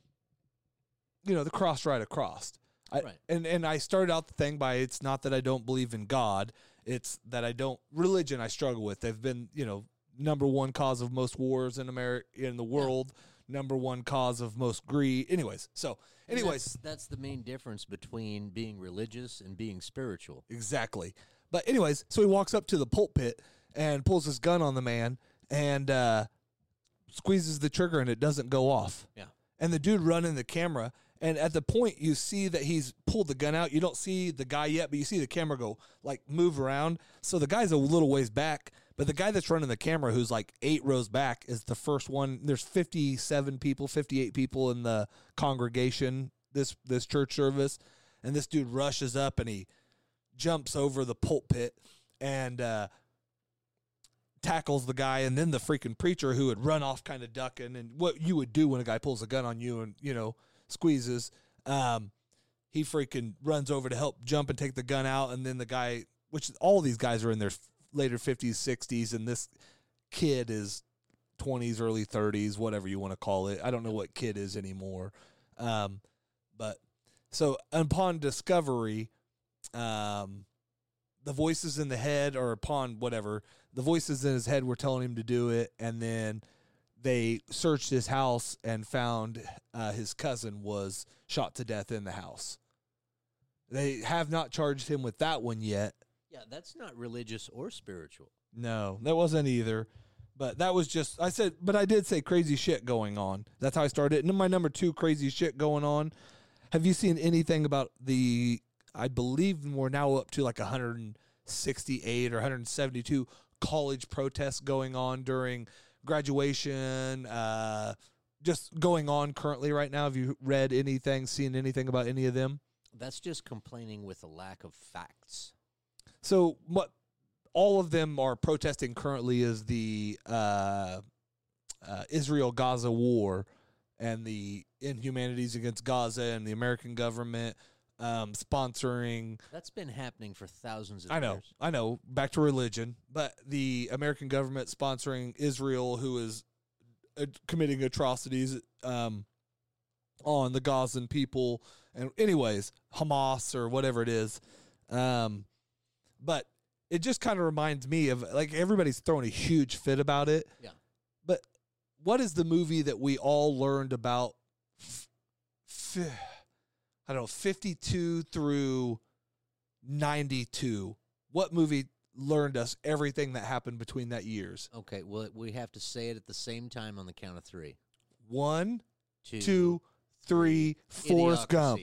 you know, the cross right across. I, right. And, and I started out the thing by, it's not that I don't believe in God, it's that I don't, religion I struggle with. They've been, you know, number one cause of most wars in America, in the world. Yeah. Number one cause of most greed. Anyways, so anyways, that's, that's the main difference between being religious and being spiritual. Exactly. But anyways, so he walks up to the pulpit and pulls his gun on the man and uh, squeezes the trigger, and it doesn't go off. Yeah. And the dude running the camera, and at the point you see that he's pulled the gun out, you don't see the guy yet, but you see the camera go like move around. So the guy's a little ways back. But the guy that's running the camera, who's like eight rows back, is the first one. There's fifty-seven people, fifty-eight people in the congregation, this this church service. And this dude rushes up and he jumps over the pulpit and uh, tackles the guy. And then the freaking preacher, who had run off kind of ducking, and what you would do when a guy pulls a gun on you and, you know, squeezes, um, he freaking runs over to help jump and take the gun out. And then the guy, which all these guys are in their later fifties, sixties, and this kid is twenties, early thirties, whatever you want to call it. I don't know what kid is anymore. Um, but so upon discovery, um, the voices in the head, or upon whatever, the voices in his head were telling him to do it, and then they searched his house and found uh, his cousin was shot to death in the house. They have not charged him with that one yet. Yeah, that's not religious or spiritual. No, that wasn't either. But that was just, I said, but I did say crazy shit going on. That's how I started. And then my number two, crazy shit going on. Have you seen anything about the, I believe we're now up to like one hundred sixty-eight or one hundred seventy-two college protests going on during graduation, uh, just going on currently right now? Have you read anything, seen anything about any of them? That's just complaining with a lack of facts. So what all of them are protesting currently is the uh, uh, Israel-Gaza war and the inhumanities against Gaza, and the American government um, sponsoring. That's been happening for thousands of I know, years. I know. Back to religion, but the American government sponsoring Israel, who is uh, committing atrocities um, on the Gazan people, and anyways, Hamas or whatever it is. Um, But it just kind of reminds me of, like, everybody's throwing a huge fit about it. Yeah. But what is the movie that we all learned about, f- f- I don't know, fifty-two through ninety-two? What movie learned us everything that happened between that years? Okay, well, we have to say it at the same time on the count of three. One, Two, two, three, Forrest Gump. Idiocracy.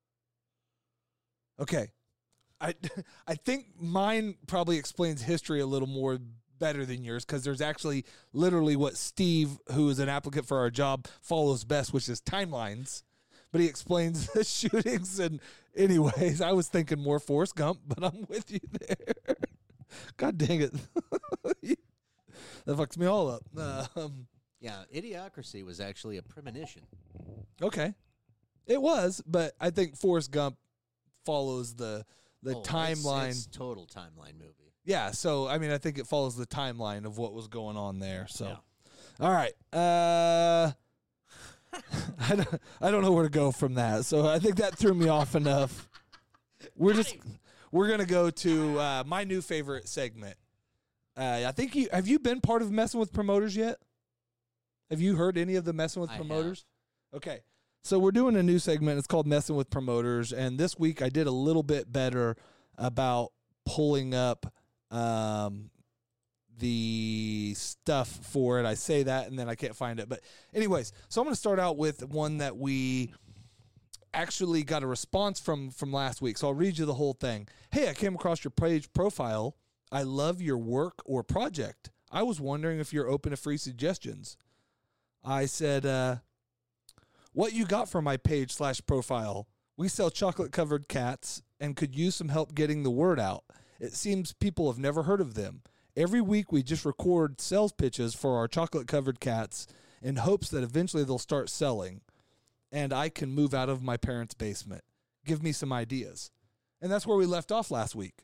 Okay. I I think mine probably explains history a little more better than yours, because there's actually literally what Steve, who is an applicant for our job, follows best, which is timelines. But he explains the shootings. And anyways, I was thinking more Forrest Gump, but I'm with you there. God dang it. That fucks me all up. Um, Yeah, Idiocracy was actually a premonition. okay. It was, but I think Forrest Gump follows the the Oh, it's- timeline. It's total timeline movie. Yeah, so I mean, I think it follows the timeline of what was going on there. So, Yeah. all right, uh, I don't, I don't know where to go from that. So I think that threw me off enough. We're just we're gonna go to uh, my new favorite segment. Uh, I think you have you been part of Messing with Promoters yet? Have you heard any of the Messing with I Promoters? Okay. So we're doing a new segment. It's called Messing with Promoters. And this week I did a little bit better about pulling up um, the stuff for it. I say that and then I can't find it. But anyways, so I'm going to start out with one that we actually got a response from from last week. So I'll read you the whole thing. Hey, I came across your page profile. I love your work or project. I was wondering if you're open to free suggestions. I said, uh, what you got from my page slash profile? We sell chocolate-covered cats and could use some help getting the word out. It seems people have never heard of them. Every week we just record sales pitches for our chocolate-covered cats in hopes that eventually they'll start selling and I can move out of my parents' basement. Give me some ideas. And that's where we left off last week.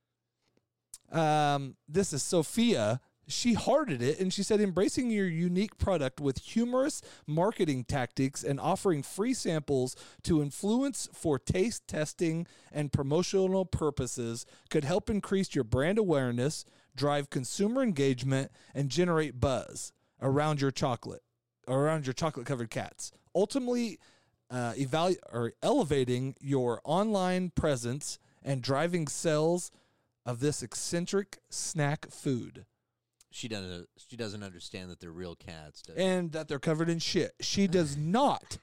Um, this is Sophia. She hearted it, and she said, embracing your unique product with humorous marketing tactics and offering free samples to influence for taste testing and promotional purposes could help increase your brand awareness, drive consumer engagement, and generate buzz around your chocolate, around your chocolate-covered cats. Ultimately, uh, evalu- or elevating your online presence and driving sales of this eccentric snack food. She doesn't. She doesn't understand that they're real cats, does and that they're covered in shit. She does not.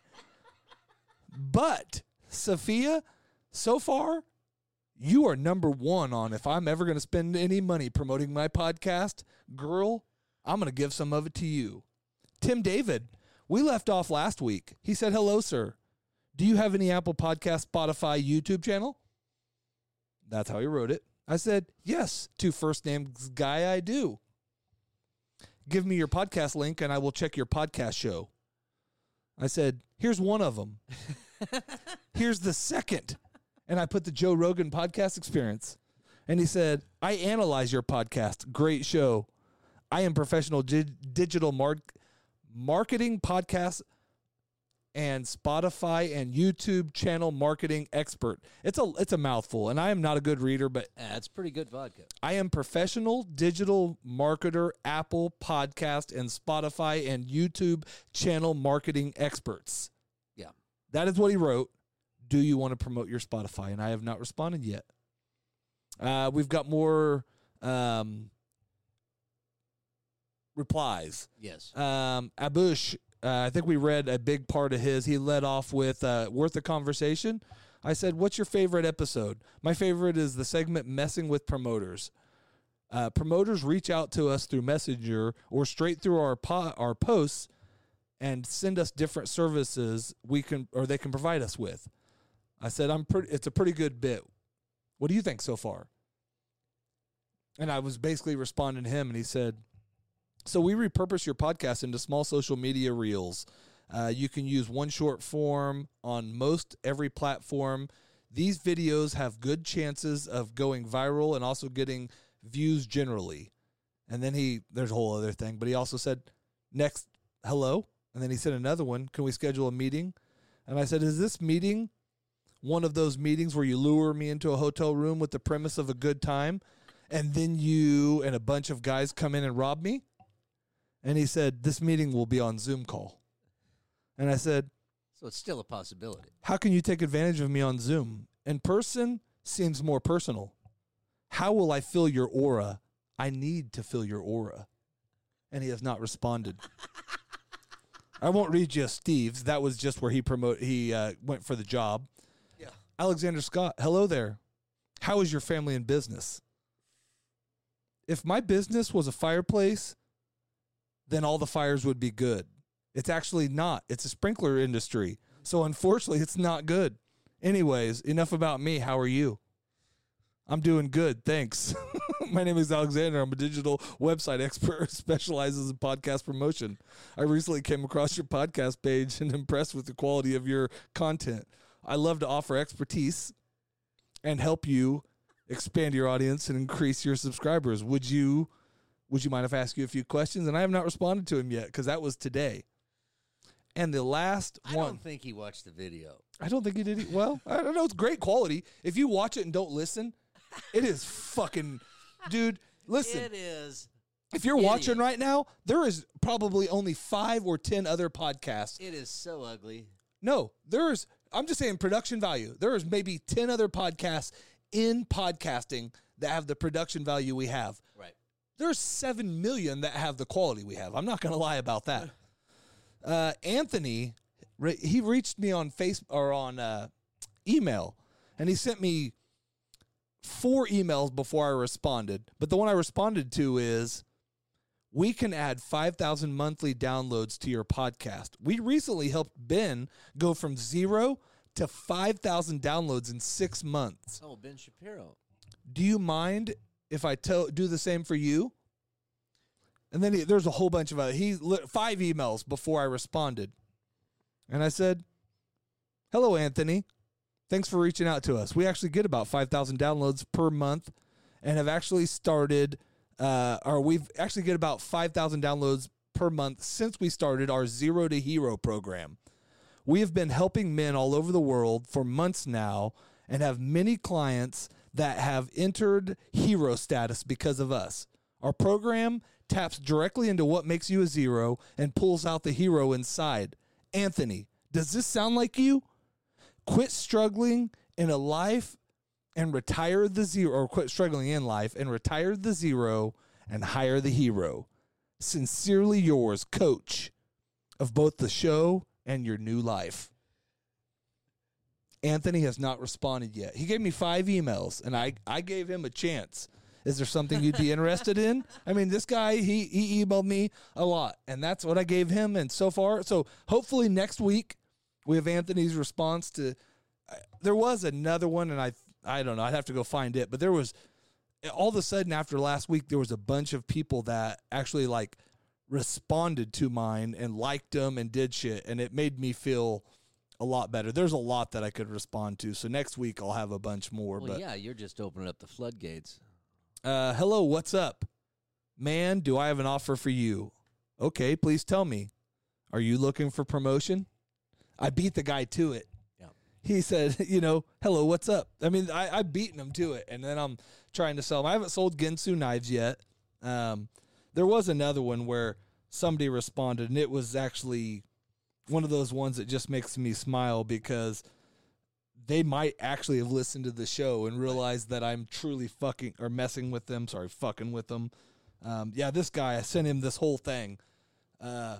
But Sophia, so far, you are number one on if I'm ever going to spend any money promoting my podcast. Girl, I'm going to give some of it to you. Tim David, we left off last week. He said, hello, sir. Do you have any Apple Podcast, Spotify, YouTube channel? That's how he wrote it. I said, yes, to first name guy I do. Give me your podcast link and I will check your podcast show. I said, here's one of them. Here's the second. And I put the Joe Rogan podcast experience. And he said, I analyze your podcast. Great show. I am professional di- digital mar- marketing podcast and Spotify and YouTube channel marketing expert. It's a it's a mouthful, and I am not a good reader, but That's pretty good vodka. I am professional digital marketer, Apple Podcast and Spotify and YouTube channel marketing experts. Yeah. That is what he wrote. Do you want to promote your Spotify? And I have not responded yet. Uh, we've got more um, replies. Yes. Um, Abush, uh, I think we read a big part of his. He led off with uh, Worth a Conversation. I said, what's your favorite episode? My favorite is the segment Messing with Promoters. Uh, promoters reach out to us through Messenger or straight through our po- our posts and send us different services we can or they can provide us with. I said, I'm pretty. It's a pretty good bit. What do you think so far? And I was basically responding to him, and he said, so we repurpose your podcast into small social media reels. Uh, you can use one short form on most every platform. These videos have good chances of going viral and also getting views generally. And then he, there's a whole other thing, but he also said, next, hello. And then he said another one, can we schedule a meeting? And I said, is this meeting one of those meetings where you lure me into a hotel room with the premise of a good time, and then you and a bunch of guys come in and rob me? And he said, this meeting will be on Zoom call. And I said, So it's still a possibility. how can you take advantage of me on Zoom? In person seems more personal. How will I fill your aura? I need to fill your aura. And he has not responded. I won't read you Steve's. That was just where he promote. He uh, went for the job. Yeah. Alexander Scott, hello there. How is your family and business? If my business was a fireplace, then all the fires would be good. It's actually not. It's a sprinkler industry. So unfortunately, it's not good. Anyways, enough about me. How are you? I'm doing good. Thanks. My name is Alexander. I'm a digital website expert who specializes in podcast promotion. I recently came across your podcast page and impressed with the quality of your content. I love to offer expertise and help you expand your audience and increase your subscribers. Would you would you mind if I ask you a few questions? And I have not responded to him yet because that was today. And the last I one. don't think he watched the video. I don't think he did. e- Well, I don't know. It's great quality. If you watch it and don't listen, it is fucking, dude. Listen, It is. if you're it watching is. right now, there is probably only five or ten other podcasts. It is so ugly. No, there's. I'm just saying production value. There is maybe ten other podcasts in podcasting that have the production value we have. Right. There's seven million that have the quality we have. I'm not going to lie about that. Uh, Anthony, re- he reached me on Facebook or on uh, email, and he sent me four emails before I responded. But the one I responded to is, we can add five thousand monthly downloads to your podcast. We recently helped Ben go from zero to five thousand downloads in six months. Oh, Ben Shapiro. Do you mind if I tell do the same for you? And then he, there's a whole bunch of other, he five emails before I responded. And I said, hello, Anthony. Thanks for reaching out to us. We actually get about five thousand downloads per month and have actually started, uh, or we've actually get about five thousand downloads per month since we started our Zero to Hero program. We have been helping men all over the world for months now and have many clients that have entered hero status because of us. Our program taps directly into what makes you a zero and pulls out the hero inside. Anthony, does this sound like you? Quit struggling in a life and retire the zero, or quit struggling in life and retire the zero and hire the hero. Sincerely yours, Coach, of both the show and your new life. Anthony has not responded yet. He gave me five emails, and I, I gave him a chance. Is there something you'd be interested in? I mean, this guy, he he emailed me a lot, and that's what I gave him. And so far, so hopefully next week we have Anthony's response to. Uh, there was another one, and I I don't know. I'd have to go find it, but there was all of a sudden after last week, there was a bunch of people that actually like responded to mine and liked them and did shit, and it made me feel a lot better. There's a lot that I could respond to, so next week I'll have a bunch more. Well, but yeah, you're just opening up the floodgates. Uh, hello, what's up? Man, do I have an offer for you? Okay, please tell me. Are you looking for promotion? I beat the guy to it. Yeah. He said, you know, hello, what's up? I mean, I, I've beaten him to it, and then I'm trying to sell him. I haven't sold Ginsu knives yet. Um, there was another one where somebody responded, and it was actually one of those ones that just makes me smile because they might actually have listened to the show and realized that I'm truly fucking or messing with them. Sorry, fucking with them. Um, yeah, this guy, I sent him this whole thing. Uh,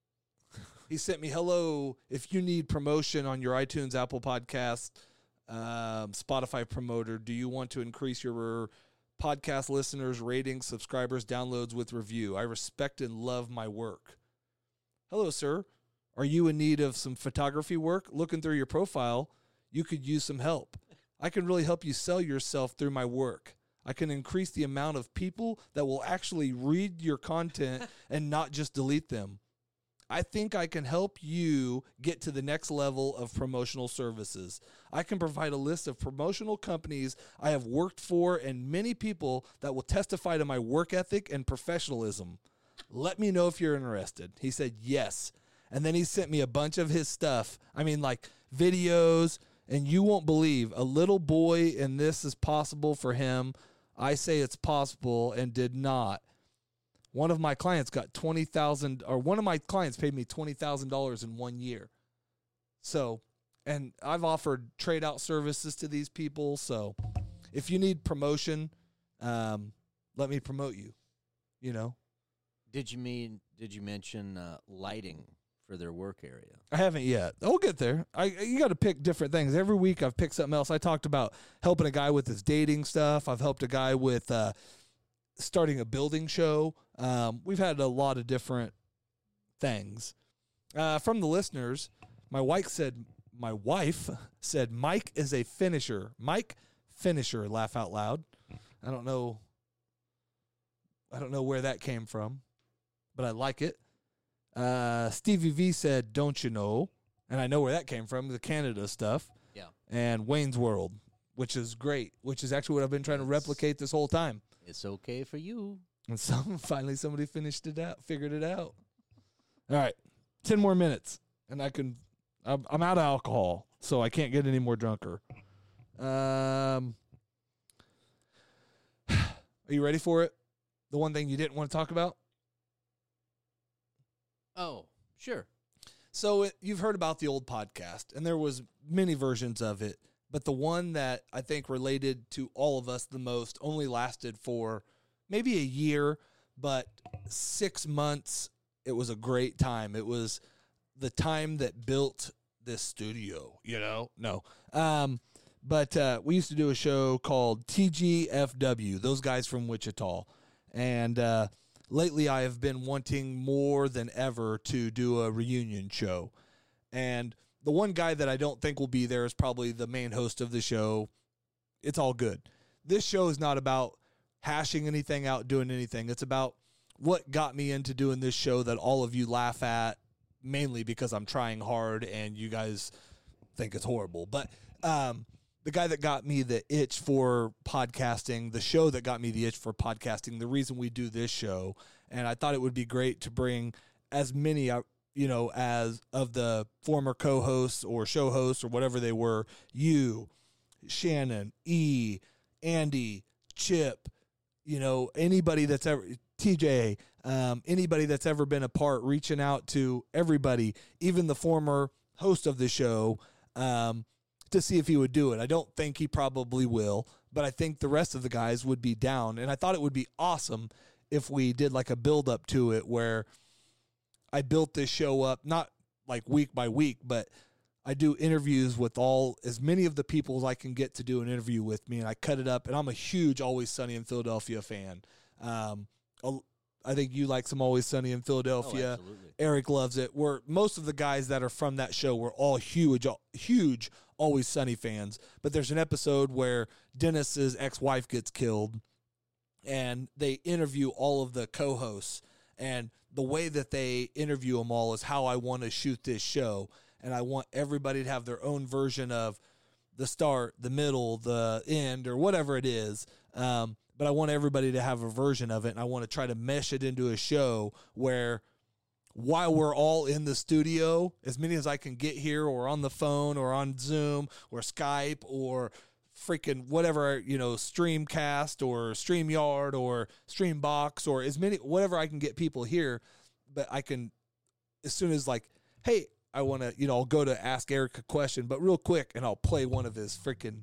he sent me, hello, if you need promotion on your iTunes, Apple Podcast, um, Spotify promoter, do you want to increase your podcast listeners, ratings, subscribers, downloads with review? I respect and love my work. Hello, sir. Are you in need of some photography work? Looking through your profile, you could use some help. I can really help you sell yourself through my work. I can increase the amount of people that will actually read your content and not just delete them. I think I can help you get to the next level of promotional services. I can provide a list of promotional companies I have worked for and many people that will testify to my work ethic and professionalism. Let me know if you're interested. He said yes. And then he sent me a bunch of his stuff. I mean, like videos. And you won't believe, a little boy, and this is possible for him. I say it's possible and did not. One of my clients got twenty thousand dollars, or one of my clients paid me twenty thousand dollars in one year. So, and I've offered trade out services to these people. So if you need promotion, um, let me promote you, you know. Did you mean, did you mention uh, lighting for their work area? I haven't yet. I'll get there. I you got to pick different things. Every week I've picked something else. I talked about helping a guy with his dating stuff. I've helped a guy with uh, starting a building show. Um, we've had a lot of different things. Uh, from the listeners, my wife said, my wife said, Mike is a finisher. Mike Finisher, laugh out loud. I don't know. I don't know where that came from, but I like it. Uh, Stevie V said, don't you know? And I know where that came from, the Canada stuff. Yeah. And Wayne's World, which is great, which is actually what I've been trying to replicate this whole time. It's okay for you. And so finally somebody finished it out, figured it out. All right. ten more minutes. And I can, I'm, I'm out of alcohol, so I can't get any more drunker. Um, are you ready for it? The one thing you didn't want to talk about? Oh, sure. So it, you've heard about the old podcast, and there was many versions of it, but the one that I think related to all of us the most only lasted for maybe a year. but six months, it was a great time. It was the time that built this studio, you know? No. Um, but uh, we used to do a show called T G F W, those guys from Wichita. And uh, lately I have been wanting more than ever to do a reunion show. And the one guy that I don't think will be there is probably the main host of the show. It's all good. This show is not about hashing anything out, doing anything. It's about what got me into doing this show that all of you laugh at, mainly because I'm trying hard and you guys think it's horrible. But um, the guy that got me the itch for podcasting, the show that got me the itch for podcasting, the reason we do this show, and I thought it would be great to bring as many, uh, you know, as of the former co-hosts or show hosts or whatever they were, you, Shannon, E, Andy, Chip, you know, anybody that's ever, T J, um, anybody that's ever been a part, reaching out to everybody, even the former host of the show, um, to see if he would do it. I don't think he probably will, but I think the rest of the guys would be down. And I thought it would be awesome if we did like a build up to it where I built this show up, not like week by week, but I do interviews with all, as many of the people as I can get to do an interview with me, and I cut it up, and I'm a huge Always Sunny in Philadelphia fan. Um, I think you like some Always Sunny in Philadelphia. Oh, absolutely. Eric loves it. We're, most of the guys that are from that show were all huge, huge Always Sunny fans, but there's an episode where Dennis's ex-wife gets killed, and they interview all of the co-hosts, and the way that they interview them all is how I want to shoot this show. And I want everybody to have their own version of the start, the middle, the end, or whatever it is. Um, but I want everybody to have a version of it, and I want to try to mesh it into a show where while we're all in the studio, as many as I can get here, or on the phone, or on Zoom, or Skype, or freaking whatever, you know, Streamcast, or StreamYard, or Streambox, or as many, whatever I can get people here. But I can, as soon as like, hey, I want to, you know, I'll go to ask Eric a question, but real quick, and I'll play one of his freaking,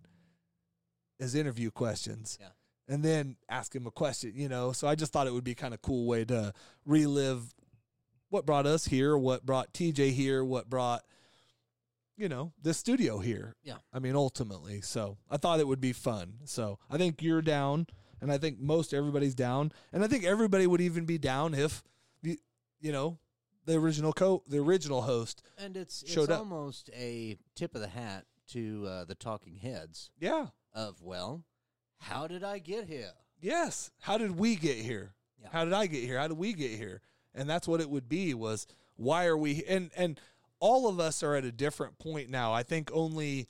his interview questions. Yeah. And then ask him a question, you know. So I just thought it would be kind of cool way to relive what brought us here, what brought T J here, what brought, you know, the studio here. Yeah. I mean, ultimately. So I thought it would be fun. So I think you're down, and I think most everybody's down. And I think everybody would even be down if, you, you know, the original co the original host and it's it's showed up. Almost a tip of the hat to uh, the Talking Heads. Yeah. Of, well, how did I get here? Yes. How did we get here? Yeah. How did I get here? How did we get here? And that's what it would be, was why are we, and and all of us are at a different point now. I think only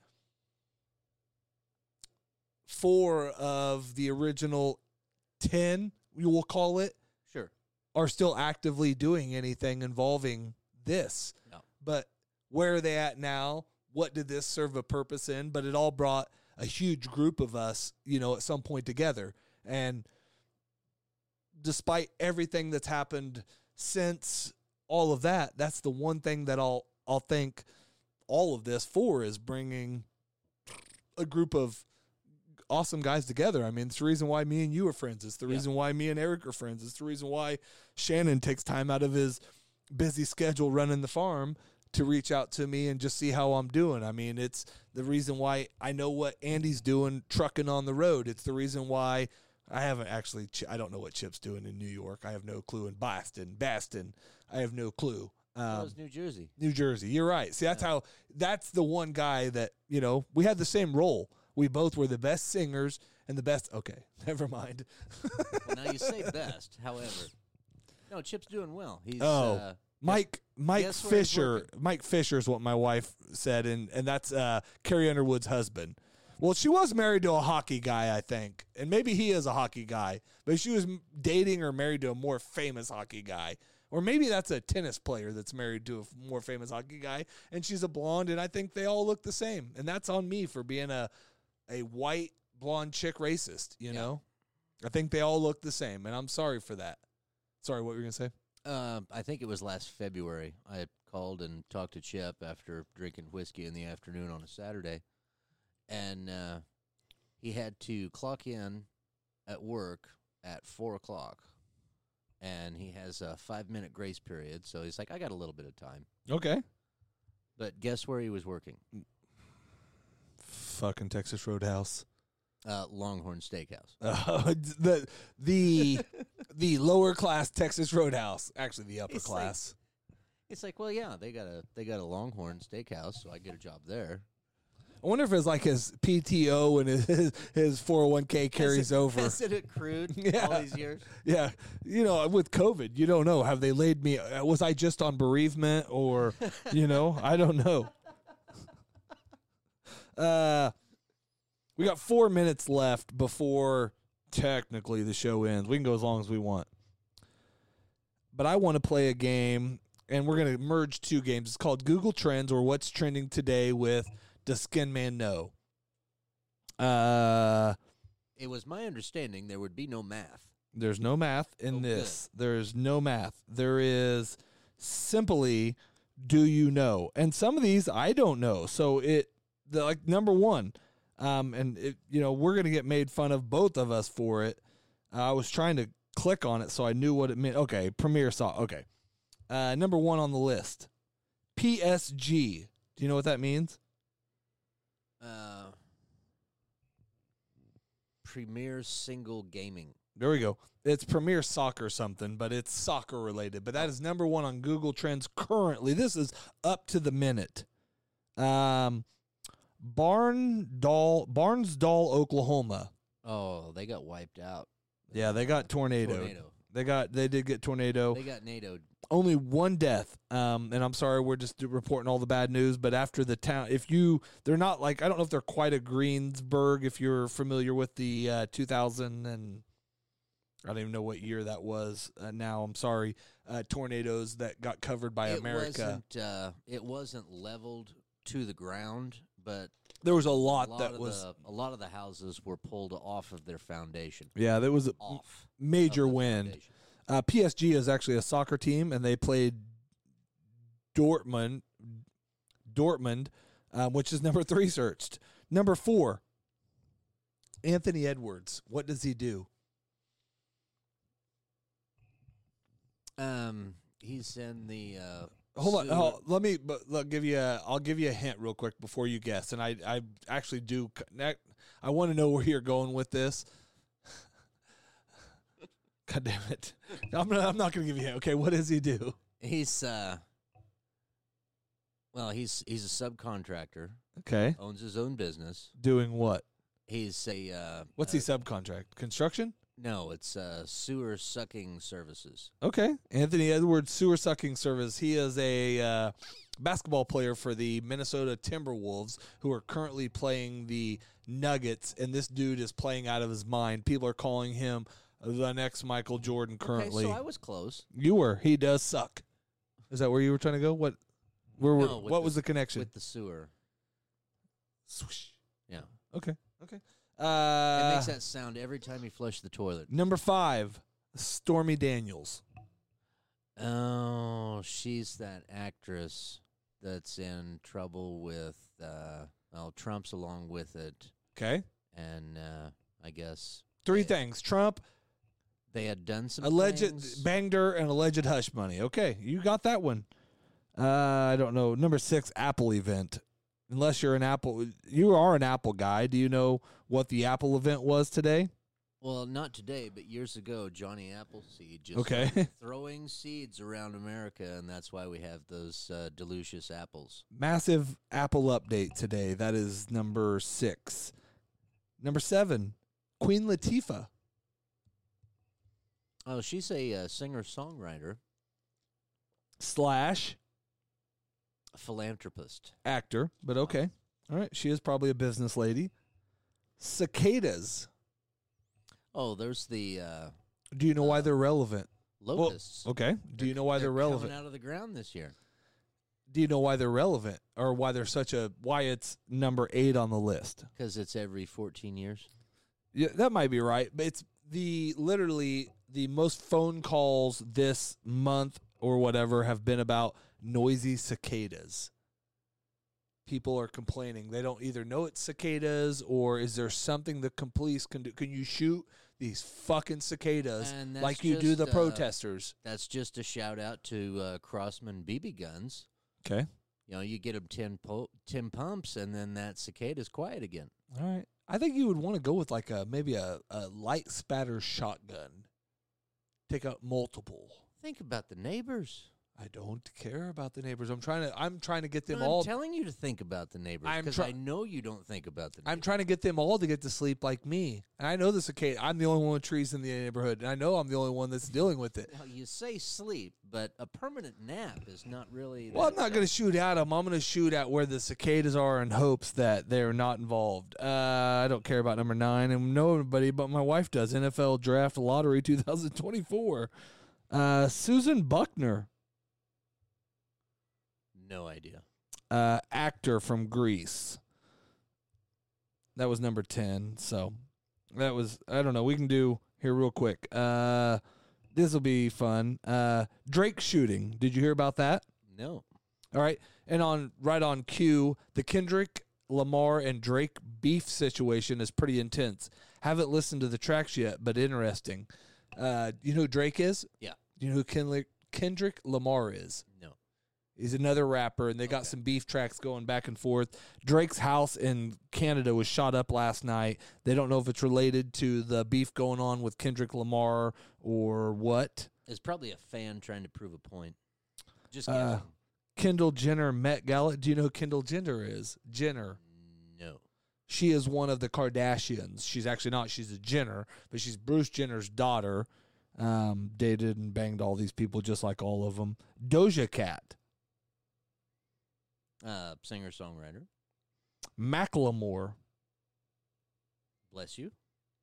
four of the original ten, we will call it, Sure. are still actively doing anything involving this. Yeah. But where are they at now? What did this serve a purpose in? But it all brought a huge group of us, you know, at some point together. And despite everything that's happened since all of that, that's the one thing that I'll I'll thank all of this for, is bringing a group of awesome guys together. I mean, it's the reason why me and you are friends. It's the Yeah. reason why me and Eric are friends. It's the reason why Shannon takes time out of his busy schedule running the farm to reach out to me and just see how I'm doing. I mean, it's the reason why I know what Andy's doing trucking on the road. It's the reason why I haven't actually, I don't know what Chip's doing in New York. I have no clue. In Boston, Baston, I have no clue. That Um, was New Jersey. New Jersey. You're right. See, that's how, that's the one guy that, you know, we had the same role. We both were the best singers and the best. Okay, never mind. Well, now you say best, however. No, Chip's doing well. He's Oh, uh, Mike Mike guess where he's Fisher. working? Mike Fisher is what my wife said, and, and that's uh, Carrie Underwood's husband. Well, she was married to a hockey guy, I think, and maybe he is a hockey guy, but she was m- dating or married to a more famous hockey guy. Or maybe that's a tennis player that's married to a f- more famous hockey guy, and she's a blonde, and I think they all look the same. And that's on me for being a a white blonde chick racist, you Yeah. know? I think they all look the same, and I'm sorry for that. Sorry, what were you going to say? Uh, I think it was last February. I had called and talked to Chip after drinking whiskey in the afternoon on a Saturday, and uh, he had to clock in at work at four o'clock. and he has a five-minute grace period. So he's like, I got a little bit of time. Okay. But guess where he was working? Fucking Texas Roadhouse. Uh, Longhorn Steakhouse. Uh, the the the lower class Texas Roadhouse. Actually, the upper It's class. It's like, well, yeah, they got a they got a Longhorn Steakhouse, so I get a job there. I wonder if it's like his P T O and his his four oh one k carries Has it- over. Has it accrued Yeah. all these years? Yeah, you know, with COVID, you don't know. Have they laid me? uh, Was I just on bereavement, or you know, I don't know. Uh, we got four minutes left before technically the show ends. We can go as long as we want, but I want to play a game, and we're gonna merge two games. It's called Google Trends, or What's Trending Today with Does Skin Man Know? Uh. It was my understanding there would be no math. There's no math in Oh, this. There's no math. There is simply, do you know? And some of these I don't know. So it, the, like number one, um, and it, you know, we're gonna get made fun of, both of us, for it. Uh, I was trying to click on it so I knew what it meant. Okay, Premiere saw. Okay, uh, number one on the list, P S G. Do you know what that means? Uh, Premier Single Gaming. There we go. It's Premier Soccer something, but it's soccer related. But that is number one on Google Trends currently. This is up to the minute. Um, Barndall, Barnsdall, Oklahoma. Oh, they got wiped out. Yeah, they got tornadoed. Tornado. They got they did get tornado. They got NATO'd. Only one death. Um, and I'm sorry, we're just reporting all the bad news. But after the town, if you, they're not like, I don't know if they're quite a Greensburg. If you're familiar with the uh, two thousand and I don't even know what year that was. Uh, now I'm sorry, uh, tornadoes that got covered by it America. Wasn't, uh, it wasn't leveled to the ground, but There was a lot, a lot that of was the, a lot of the houses were pulled off of their foundation. yeah, there was a Off major of the wind. foundation. Uh, P S G is actually a soccer team, and they played Dortmund, Dortmund, um, which is number three searched. Number four, Anthony Edwards. What does he do? Um, he's in the. Uh, Hold on, sewer- hold, let me. But I'll give you. A, I'll give you a hint real quick before you guess. And I, I actually do. connect- I want to know where you're going with this. God damn it! I'm not. I'm not going to give you a hint. Okay, what does he do? He's uh. Well, he's he's a subcontractor. Okay, Owns his own business. doing what? He's a. Uh, What's uh, he subcontract? Construction? No, it's uh, sewer sucking services. Okay. Anthony Edwards, sewer sucking service. He is a uh, basketball player for the Minnesota Timberwolves, who are currently playing the Nuggets, and this dude is playing out of his mind. People are calling him the next Michael Jordan currently. Okay, so I was close. You were. He does suck. Is that where you were trying to go? What where were, No, with what the- was the connection? With the sewer. Swoosh. Yeah. Okay. Okay. It Uh, makes that sound every time you flush the toilet. number five, Stormy Daniels. Oh, she's that actress that's in trouble with, uh, well, Trump's along with it. Okay. And uh, I guess Three they, things. Trump, they had done some alleged things. banged her, and alleged hush money. Okay, you got that one. Uh, I don't know. Number six, Apple event. Unless you're an Apple, you are an Apple guy. Do you know what the Apple event was today? Well, not today, but years ago, Johnny Appleseed just Okay. started throwing seeds around America, and that's why we have those uh, delicious apples. Massive Apple update today. That is number six. Number seven, Queen Latifah. Oh, she's a uh, singer-songwriter, Slash a philanthropist. actor, but okay. All right. She is probably a business lady. Cicadas. Oh, there's the uh, Do you know why they're relevant? locusts. Well, okay. Do you know why they're, they're relevant? coming out of the ground this year? Do you know why they're relevant, or why they're such a why it's number eight on the list? Because it's every fourteen years. Yeah, that might be right, but it's the literally the most phone calls this month or whatever have been about noisy cicadas. People are complaining. They don't either know it's cicadas, or is there something the police can do? Can you shoot these fucking cicadas And that's like you do the just, uh, protesters. That's just a shout out to uh, Crossman B B guns. Okay. You know, you get them ten, po- ten pumps, and then that cicada's quiet again. All right. I think you would want to go with like a maybe a, a light spatter shotgun. Take out multiple. Think about the neighbors. I don't care about the neighbors. I'm trying to. I'm trying to get them But I'm all. telling you to think about the neighbors I'm because try- I know you don't think about the neighbors. I'm trying to get them all to get to sleep like me. And I know the cicada. I'm the only one with trees in the neighborhood, and I know I'm the only one that's dealing with it. Now, you say sleep, but a permanent nap is not really. Well, I'm that, not going to shoot at them. I'm going to shoot at where the cicadas are in hopes that they're not involved. Uh, I don't care about number nine and nobody but my wife does. N F L Draft Lottery twenty twenty-four. Uh, Susan Buckner. No idea. Uh, actor from Greece. That was number ten. So that was, I don't know. We can do here real quick. Uh, this will be fun. Uh, Drake shooting. Did you hear about that? No. All right. And on right on cue, the Kendrick Lamar and Drake beef situation is pretty intense. Haven't listened to the tracks yet, but interesting. Uh, you know who Drake is? Yeah. Do you know who Kendrick, Kendrick Lamar is? No. He's another rapper, and they got Okay. some beef tracks going back and forth. Drake's house in Canada was shot up last night. They don't know if it's related to the beef going on with Kendrick Lamar or what. It's probably a fan trying to prove a point. Just Uh, guessing. Kendall Jenner Met Gala. Do you know who Kendall Jenner is? Jenner. No. She is one of the Kardashians. She's actually not. She's a Jenner, but she's Bruce Jenner's daughter. Um, dated and banged all these people just like all of them. Doja Cat. Uh, singer songwriter. Macklemore. Bless you.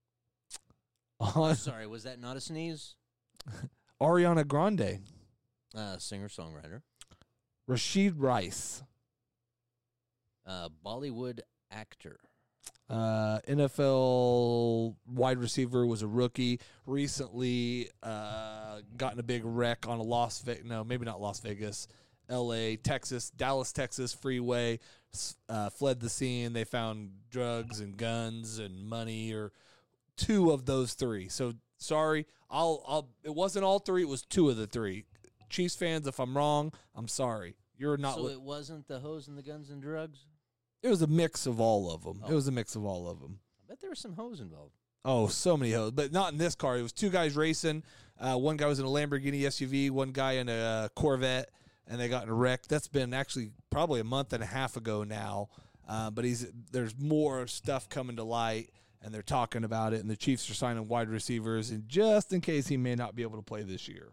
On Sorry, was that not a sneeze? Ariana Grande. Uh, singer songwriter. Rashid Rice. Uh, Bollywood actor. Uh, N F L wide receiver, was a rookie. Recently uh, got in a big wreck on a Las Vegas. No, maybe not Las Vegas. L A, Texas, Dallas, Texas freeway. Uh, fled the scene. They found drugs and guns and money, or two of those three. So sorry, I'll. I'll. It wasn't all three. It was two of the three. Chiefs fans, if I'm wrong, I'm sorry. You're not. So li- it wasn't the hose and the guns and drugs? It was a mix of all of them. Oh. It was a mix of all of them. I bet there was some hose involved. Oh, so many hoes, but not in this car. It was two guys racing. Uh, one guy was in a Lamborghini S U V, one guy in a Corvette, and they got in a wreck. That's been actually probably a month and a half ago now. Uh, but he's there's more stuff coming to light, and they're talking about it. And the Chiefs are signing wide receivers, and just in case he may not be able to play this year.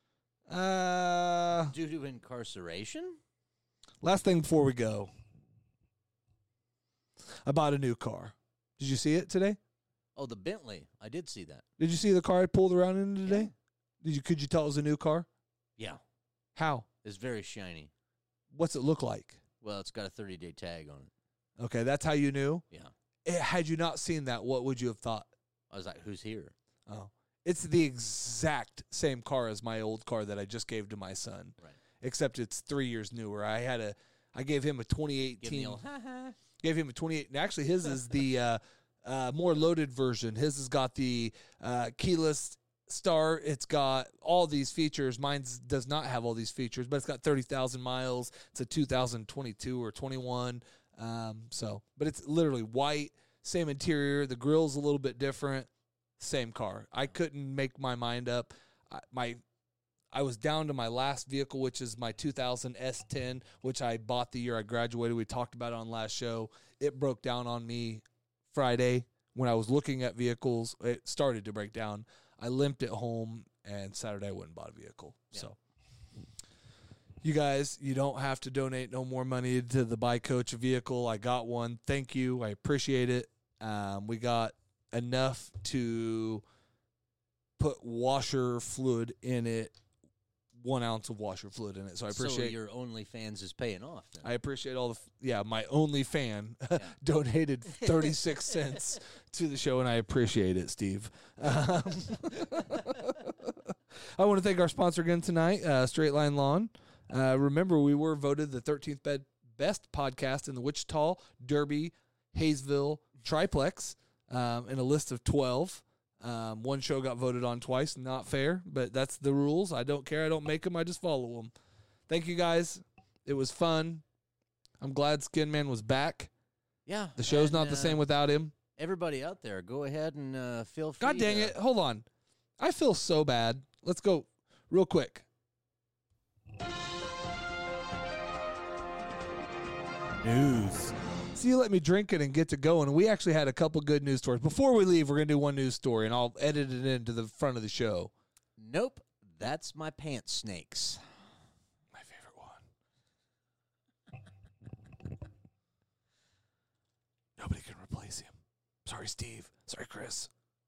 Uh, Due to incarceration? last thing before we go. I bought a new car. Did you see it today? Oh, the Bentley. I did see that. Did you see the car I pulled around in today? Did you? Could you tell it was a new car? Yeah. How? It's very shiny. What's it look like? Well, it's got a thirty-day tag on it. Okay, that's how you knew? Yeah. Eh, had you not seen that, what would you have thought? I was like, who's here? Oh. It's the exact same car as my old car that I just gave to my son. Right. Except it's three years newer. I had a I gave him a twenty eighteen. Give me the old, ha-ha. Gave him a twenty-eight. And actually, his is the uh, uh, more loaded version. His has got the uh, keyless start. It's got all these features. Mine does not have all these features, but it's got thirty thousand miles. It's a two thousand twenty-two or twenty-one. Um, so, but it's literally white, same interior. The grill's a little bit different. Same car. I couldn't make my mind up. I, my I was down to my last vehicle, which is my two thousand S ten, which I bought the year I graduated. We talked about it on last show. It broke down on me Friday when I was looking at vehicles. It started to break down. I limped it home, and Saturday I went and bought a vehicle. Yeah. So, you guys, you don't have to donate no more money to the Buy Coach vehicle. I got one. Thank you. I appreciate it. Um, we got enough to put washer fluid in it. One ounce of washer fluid in it. So I appreciate So your OnlyFans is paying off then. I appreciate all the f- yeah, my only fan Yeah. donated thirty-six cents to the show, and I appreciate it, Steve. Um, I want to thank our sponsor again tonight, uh, Straight Line Lawn. Uh, remember, we were voted the thirteenth bed best podcast in the Wichita, Derby, Hayesville triplex um, in a list of twelve. Um, one show got voted on twice. Not fair, but that's the rules. I don't care. I don't make them. I just follow them. Thank you, guys. It was fun. I'm glad Skin Man was back. Yeah. The show's and, not the uh, same without him. Everybody out there, go ahead and uh, feel free. God dang to, it. Hold on. I feel so bad. Let's go real quick. News. So you let me drink it and get to going. And we actually had a couple good news stories. Before we leave, we're going to do one news story, and I'll edit it into the front of the show. Nope. That's my pants snakes. My favorite one. Nobody can replace him. Sorry, Steve. Sorry, Chris.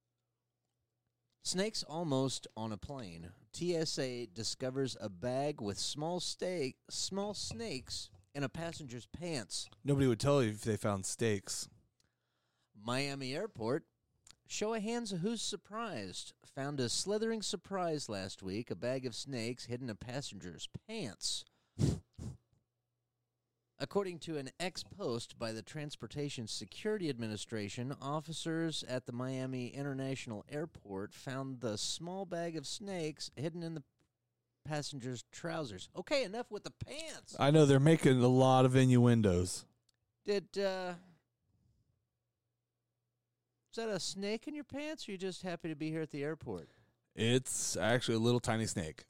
Snakes almost on a plane. T S A discovers a bag with small steak, small snakes in a passenger's pants. Nobody would tell you if they found steaks. Miami Airport. Show of hands of who's surprised. Found a slithering surprise last week. A bag of snakes hidden in a passenger's pants. According to an ex-post by the Transportation Security Administration, officers at the Miami International Airport found the small bag of snakes hidden in the passenger's trousers. Okay, enough with the pants. I know they're making a lot of innuendos. Did, uh... Is that a snake in your pants, or are you just happy to be here at the airport? It's actually a little tiny snake.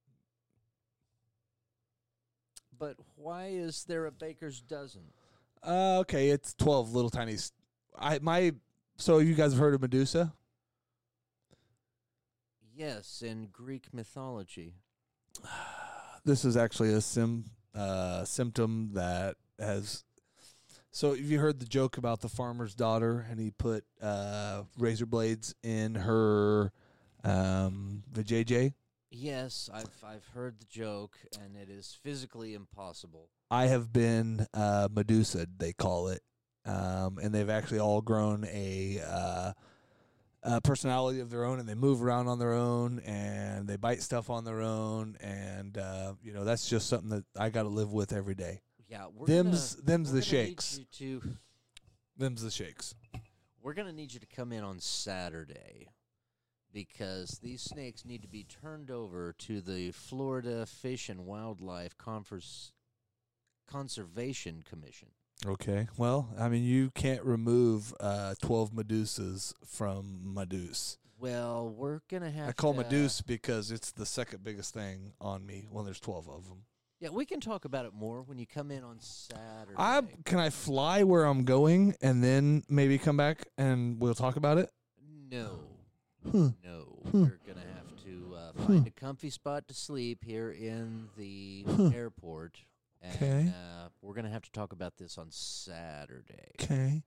But why is there a baker's dozen? Uh, okay, it's twelve little tiny. St- I my. So you guys have heard of Medusa? Yes, in Greek mythology. This is actually a sim uh, symptom that has. So have you heard the joke about the farmer's daughter, and he put uh, razor blades in her um, vajayjay? Yes, I've I've heard the joke, and it is physically impossible. I have been uh, Medusa, they call it, um, and they've actually all grown a, uh, a personality of their own, and they move around on their own, and they bite stuff on their own, and uh, you know that's just something that I got to live with every day. Yeah, we're them's gonna, them's we're the gonna need shakes. you to, Them's the shakes. we're gonna need you to come in on Saturday, because these snakes need to be turned over to the Florida Fish and Wildlife Converse Conservation Commission. Okay. Well, I mean, you can't remove uh, twelve Medusas from Meduse. Well, we're gonna have. I call to, Meduse because it's the second biggest thing on me when there's twelve of them. Yeah, we can talk about it more when you come in on Saturday. I can I fly where I'm going and then maybe come back and we'll talk about it? No. Huh. No. Huh. You're going to have to uh, find a comfy spot to sleep here in the Huh. airport. And, Okay. Uh, we're going to have to talk about this on Saturday. Okay.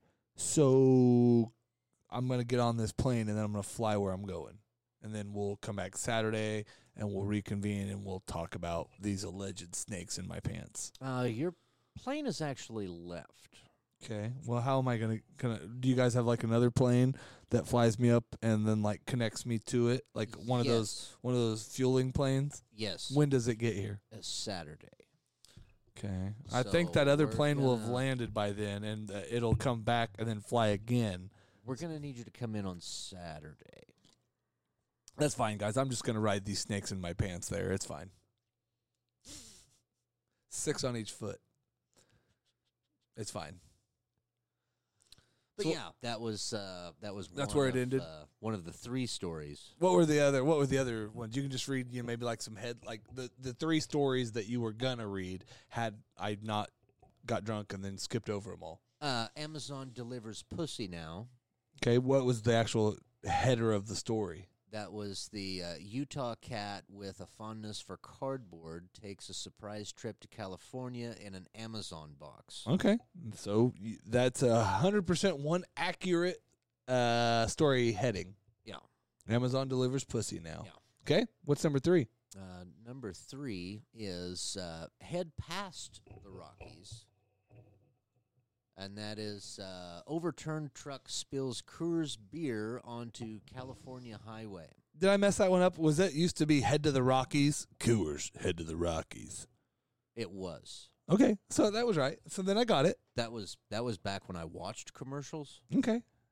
So I'm going to get on this plane and then I'm going to fly where I'm going. And then we'll come back Saturday and we'll reconvene and we'll talk about these alleged snakes in my pants. Uh, your plane is actually left. Okay. Well, how am I gonna gonna? Do you guys have like another plane that flies me up and then like connects me to it, like one of those Yes. one of those fueling planes? Yes. When does it get here? Uh, Saturday. Okay. I So think that other we're plane will have gonna- landed by then, and uh, it'll come back and then fly again. We're going to need you to come in on Saturday. That's fine, guys. I'm just gonna ride these snakes in my pants. There, it's fine. Six on each foot. It's fine. But So- yeah, that was uh, that was That's one where it of, ended? Uh, one of the three stories. What were the other? What were the other ones? You can just read, you know, maybe like some head, like the the three stories that you were gonna read had I not got drunk and then skipped over them all. Uh, Amazon delivers pussy now. Okay, what was the actual header of the story? That was the uh, Utah cat with a fondness for cardboard takes a surprise trip to California in an Amazon box. Okay, so y- that's a hundred percent one accurate uh, story heading. Yeah. Amazon delivers pussy now. Yeah. Okay, what's number three? Uh, number three is uh, head past the Rockies. And that is uh, overturned truck spills Coors beer onto California highway. Did I mess that one up? Was that used to be head to the Rockies? Coors, head to the Rockies. It was. Okay, so that was right. So then I got it. That was that was back when I watched commercials. Okay.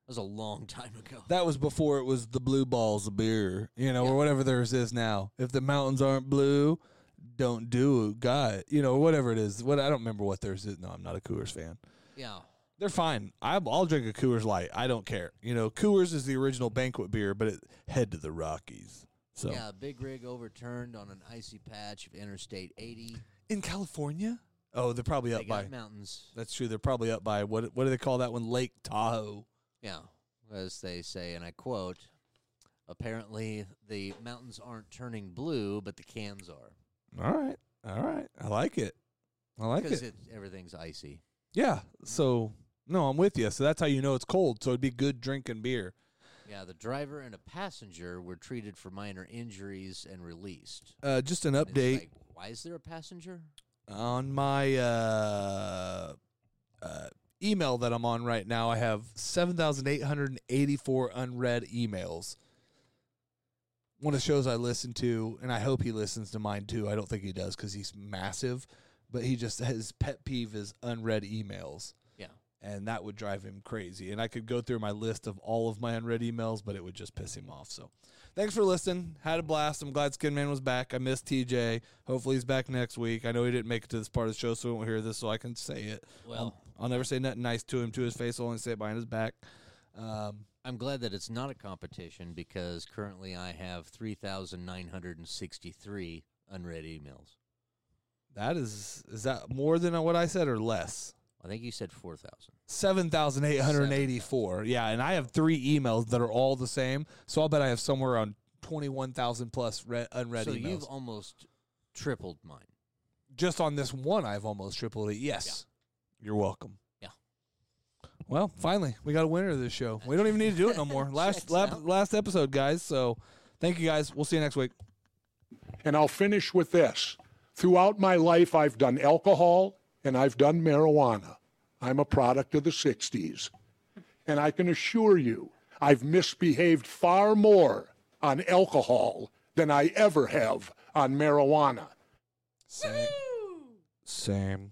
was a long time ago. That was before it was the blue balls of beer, you know, Yeah. or whatever theirs is now. If the mountains aren't blue, don't do it. God, you know, whatever it is. What I don't remember what theirs is. No, I'm not a Coors fan. Yeah. They're fine. I, I'll drink a Coors Light. I don't care. You know, Coors is the original banquet beer, but it head to the Rockies. So Yeah, Big Rig overturned on an icy patch of Interstate eighty. in California, oh, they're probably They up by. got mountains. That's true. They're probably up by what? What do they call that one? Lake Tahoe. Yeah, as they say, and I quote, apparently the mountains aren't turning blue, but the cans are. All right, all right. I like it. I like Because it. it, everything's icy. Yeah. So no, I'm with you. So that's how you know it's cold. So it'd be good drinking beer. Yeah, the driver and a passenger were treated for minor injuries and released. Uh, just an And it's update like, why is there a passenger? on my uh, uh, email that I'm on right now. I have seven thousand eight hundred eighty-four unread emails. One of the shows I listen to, and I hope he listens to mine too. I don't think he does because he's massive, but he just his pet peeve is unread emails. Yeah. And that would drive him crazy. And I could go through my list of all of my unread emails, but it would just piss him off. So thanks for listening. Had a blast. I'm glad Skin Man was back. I missed T J. Hopefully he's back next week. I know he didn't make it to this part of the show, so he won't hear this, so I can say it. Well, I'll, I'll never say nothing nice to him to his face. I'll only say it behind his back. Um, I'm glad that it's not a competition because currently I have three thousand nine hundred sixty-three unread emails. that is, is that more than what I said or less? I think you said four thousand. seven thousand eight hundred eighty-four. Yeah, and I have three emails that are all the same, so I'll bet I have somewhere around twenty-one thousand plus re- unread So emails. you've almost tripled mine. Just on this one, I've almost tripled it. Yes. You're welcome. Yeah. Well, finally, we got a winner of this show. We don't even need to do it no more. Last Checks lap, out. last episode, guys. So thank you, guys. We'll see you next week. And I'll finish with this. Throughout my life, I've done alcohol and I've done marijuana. I'm a product of the sixties. And I can assure you, I've misbehaved far more on alcohol than I ever have on marijuana. Same. Same.